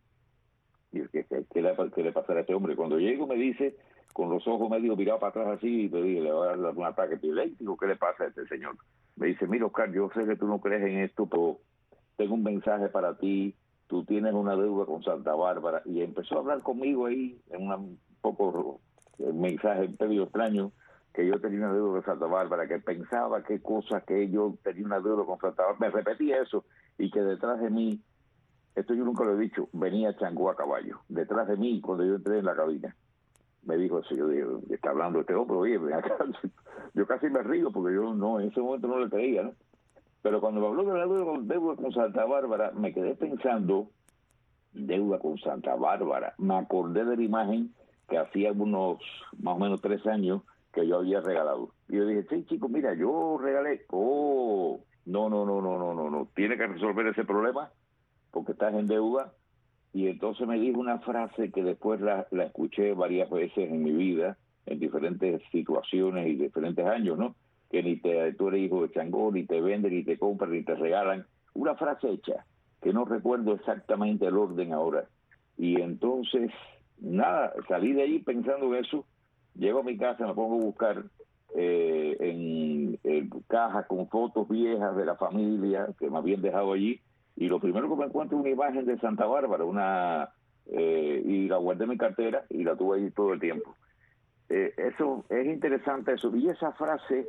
Y ¿qué, qué, qué, le, ¿qué le pasará a este hombre? Cuando llego me dice, con los ojos medio mirados para atrás así, y me dice, le va a dar un ataque epiléptico, ¿qué le pasa a este señor? Me dice, mira, Oscar, yo sé que tú no crees en esto, pero tengo un mensaje para ti, tú tienes una deuda con Santa Bárbara. Y empezó a hablar conmigo ahí, en una, un poco, un mensaje medio extraño, que yo tenía una deuda con Santa Bárbara, que pensaba qué cosas, que yo tenía una deuda con Santa Bárbara. Me repetía eso, y que detrás de mí, esto yo nunca lo he dicho, venía Changó a caballo. Detrás de mí, cuando yo entré en la cabina, me dijo eso. Yo dije, está hablando este hombre, oye, ven acá. Yo casi me río, porque yo no, en ese momento no le creía, ¿no? Pero cuando me habló de la deuda, deuda con Santa Bárbara, me quedé pensando, deuda con Santa Bárbara. Me acordé de la imagen que hacía unos, más o menos tres años, que yo había regalado. Y yo dije, sí, chicos, mira, yo regalé. Oh, no, no, no, no, no, no, no. Tiene que resolver ese problema porque estás en deuda. Y entonces me dijo una frase que después la, la escuché varias veces en mi vida, en diferentes situaciones y diferentes años, ¿no? Que ni te, tú eres hijo de Changó, ni te venden, ni te compran, ni te regalan. Una frase hecha, que no recuerdo exactamente el orden ahora. Y entonces, nada, salí de ahí pensando en eso. Llego a mi casa, me pongo a buscar eh, en, en cajas con fotos viejas de la familia que me habían dejado allí, y lo primero que me encuentro es una imagen de Santa Bárbara, una eh, y la guardé en mi cartera y la tuve ahí todo el tiempo. Eh, eso es interesante eso. Y esa frase,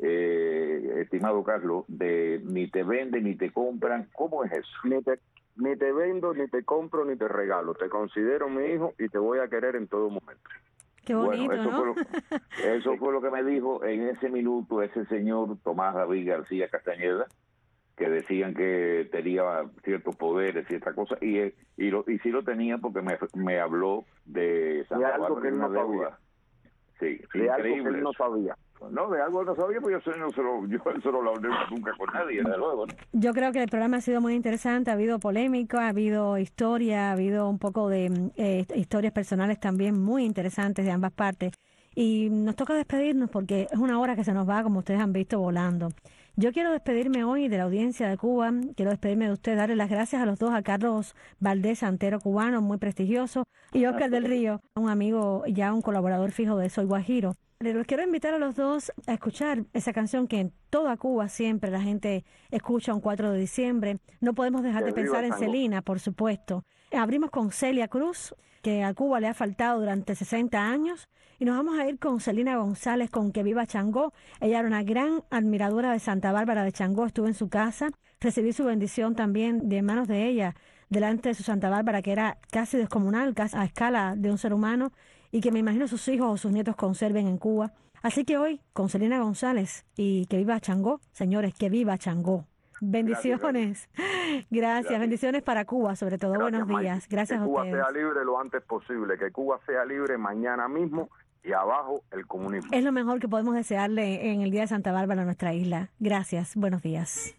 eh, estimado Carlos, de ni te venden ni te compran, ¿cómo es eso? Ni te, ni te vendo, ni te compro, ni te regalo. Te considero mi hijo y te voy a querer en todo momento. Qué bonito, bueno, eso, ¿no? fue lo, eso fue lo que me dijo en ese minuto ese señor Tomás David García Castañeda, que decían que tenía ciertos poderes, ciertas cosas, y y, lo, y sí lo tenía porque me, me habló de Santa de algo Bárbara, que él no una sabía. deuda. Sí, de increíble. algo que él no sabía. No, de algo no sabía, pues yo, no se lo, yo eso no lo hablé nunca con nadie, desde luego, ¿no? Yo creo que el programa ha sido muy interesante, ha habido polémica, ha habido historia, ha habido un poco de eh, historias personales también muy interesantes de ambas partes. Y nos toca despedirnos porque es una hora que se nos va, como ustedes han visto, volando. Yo quiero despedirme hoy de la audiencia de Cuba, quiero despedirme de ustedes, darle las gracias a los dos, a Carlos Valdés, santero cubano, muy prestigioso, y Oscar del Río, un amigo, ya un colaborador fijo de Soy Guajiro. Los quiero invitar a los dos a escuchar esa canción que en toda Cuba siempre la gente escucha un cuatro de diciembre. No podemos dejar de pensar en Celina, por supuesto. Abrimos con Celia Cruz, que a Cuba le ha faltado durante sesenta años, y nos vamos a ir con Celina González, con Que Viva Changó. Ella era una gran admiradora de Santa Bárbara de Changó, estuve en su casa, recibí su bendición también de manos de ella, delante de su Santa Bárbara, que era casi descomunal, casi a escala de un ser humano, y que me imagino sus hijos o sus nietos conserven en Cuba. Así que hoy, con Celina González y Que Viva Changó, señores, que viva Changó. Bendiciones. Gracias, Gracias. Bendiciones para Cuba, sobre todo. Gracias, buenos días. Mike. Gracias que a Cuba ustedes. Cuba sea libre lo antes posible, que Cuba sea libre mañana mismo y abajo el comunismo. Es lo mejor que podemos desearle en el Día de Santa Bárbara a nuestra isla. Gracias, buenos días.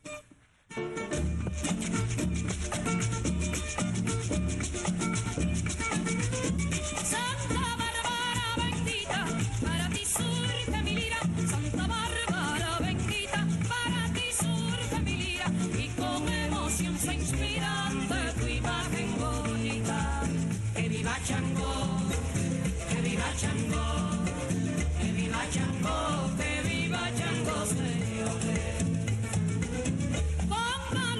Changó, que viva Changó, señores. Ponga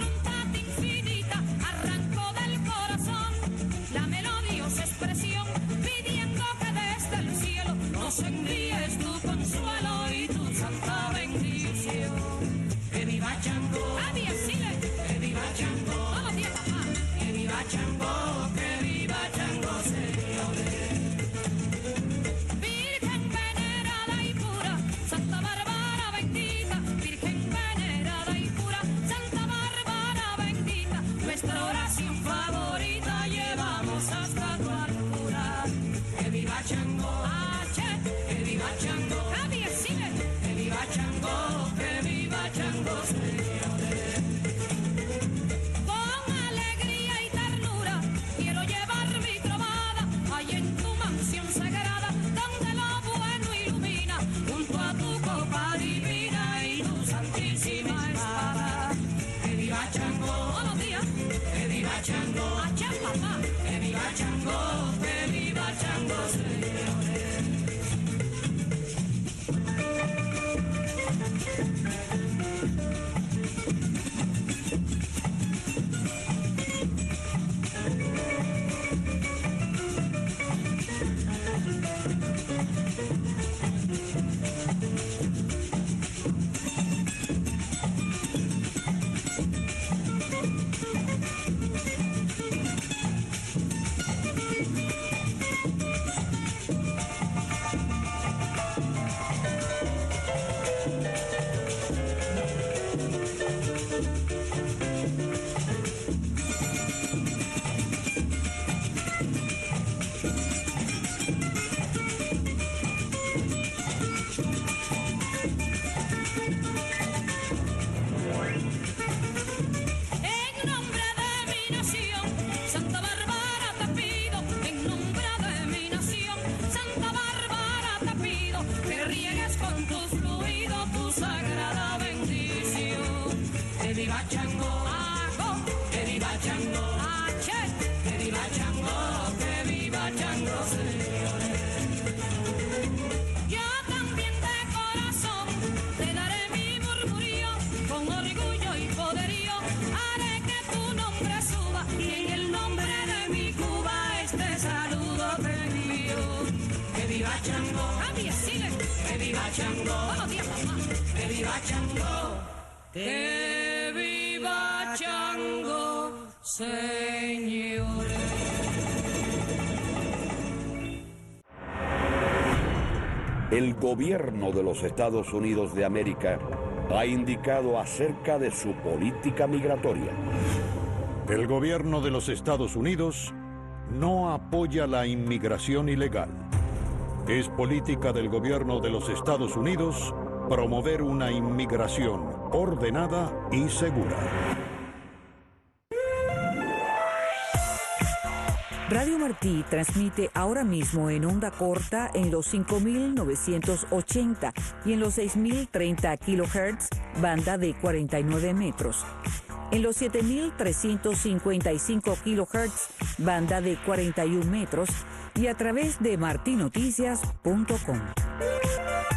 Chango, que viva Chango, señores. Virgen venerada y pura, Santa Bárbara bendita, Virgen venerada y pura, Santa Bárbara bendita, nuestra oración favorita llevamos hasta tu altura. Que viva Chango, que viva Chango, que viva Chango, que viva Chango, señores. Con alegría y ternura quiero llevar mi trovada ahí en tu mansión sagrada, donde lo bueno ilumina, junto a tu copa divina y tu santísima espada. Que viva Chango, buenos días, que viva Chango, allá papá, que viva Chango, que viva Chango, señores. Que viva Chango, señores. El gobierno de los Estados Unidos de América ha indicado acerca de su política migratoria. El gobierno de los Estados Unidos no apoya la inmigración ilegal. Es política del gobierno de los Estados Unidos promover una inmigración ordenada y segura. Radio Martí transmite ahora mismo en onda corta en los cinco mil novecientos ochenta y en los seis mil treinta kilohertz, banda de cuarenta y nueve metros. En los siete mil trescientos cincuenta y cinco kilohertz, banda de cuarenta y uno metros, y a través de martinoticias punto com.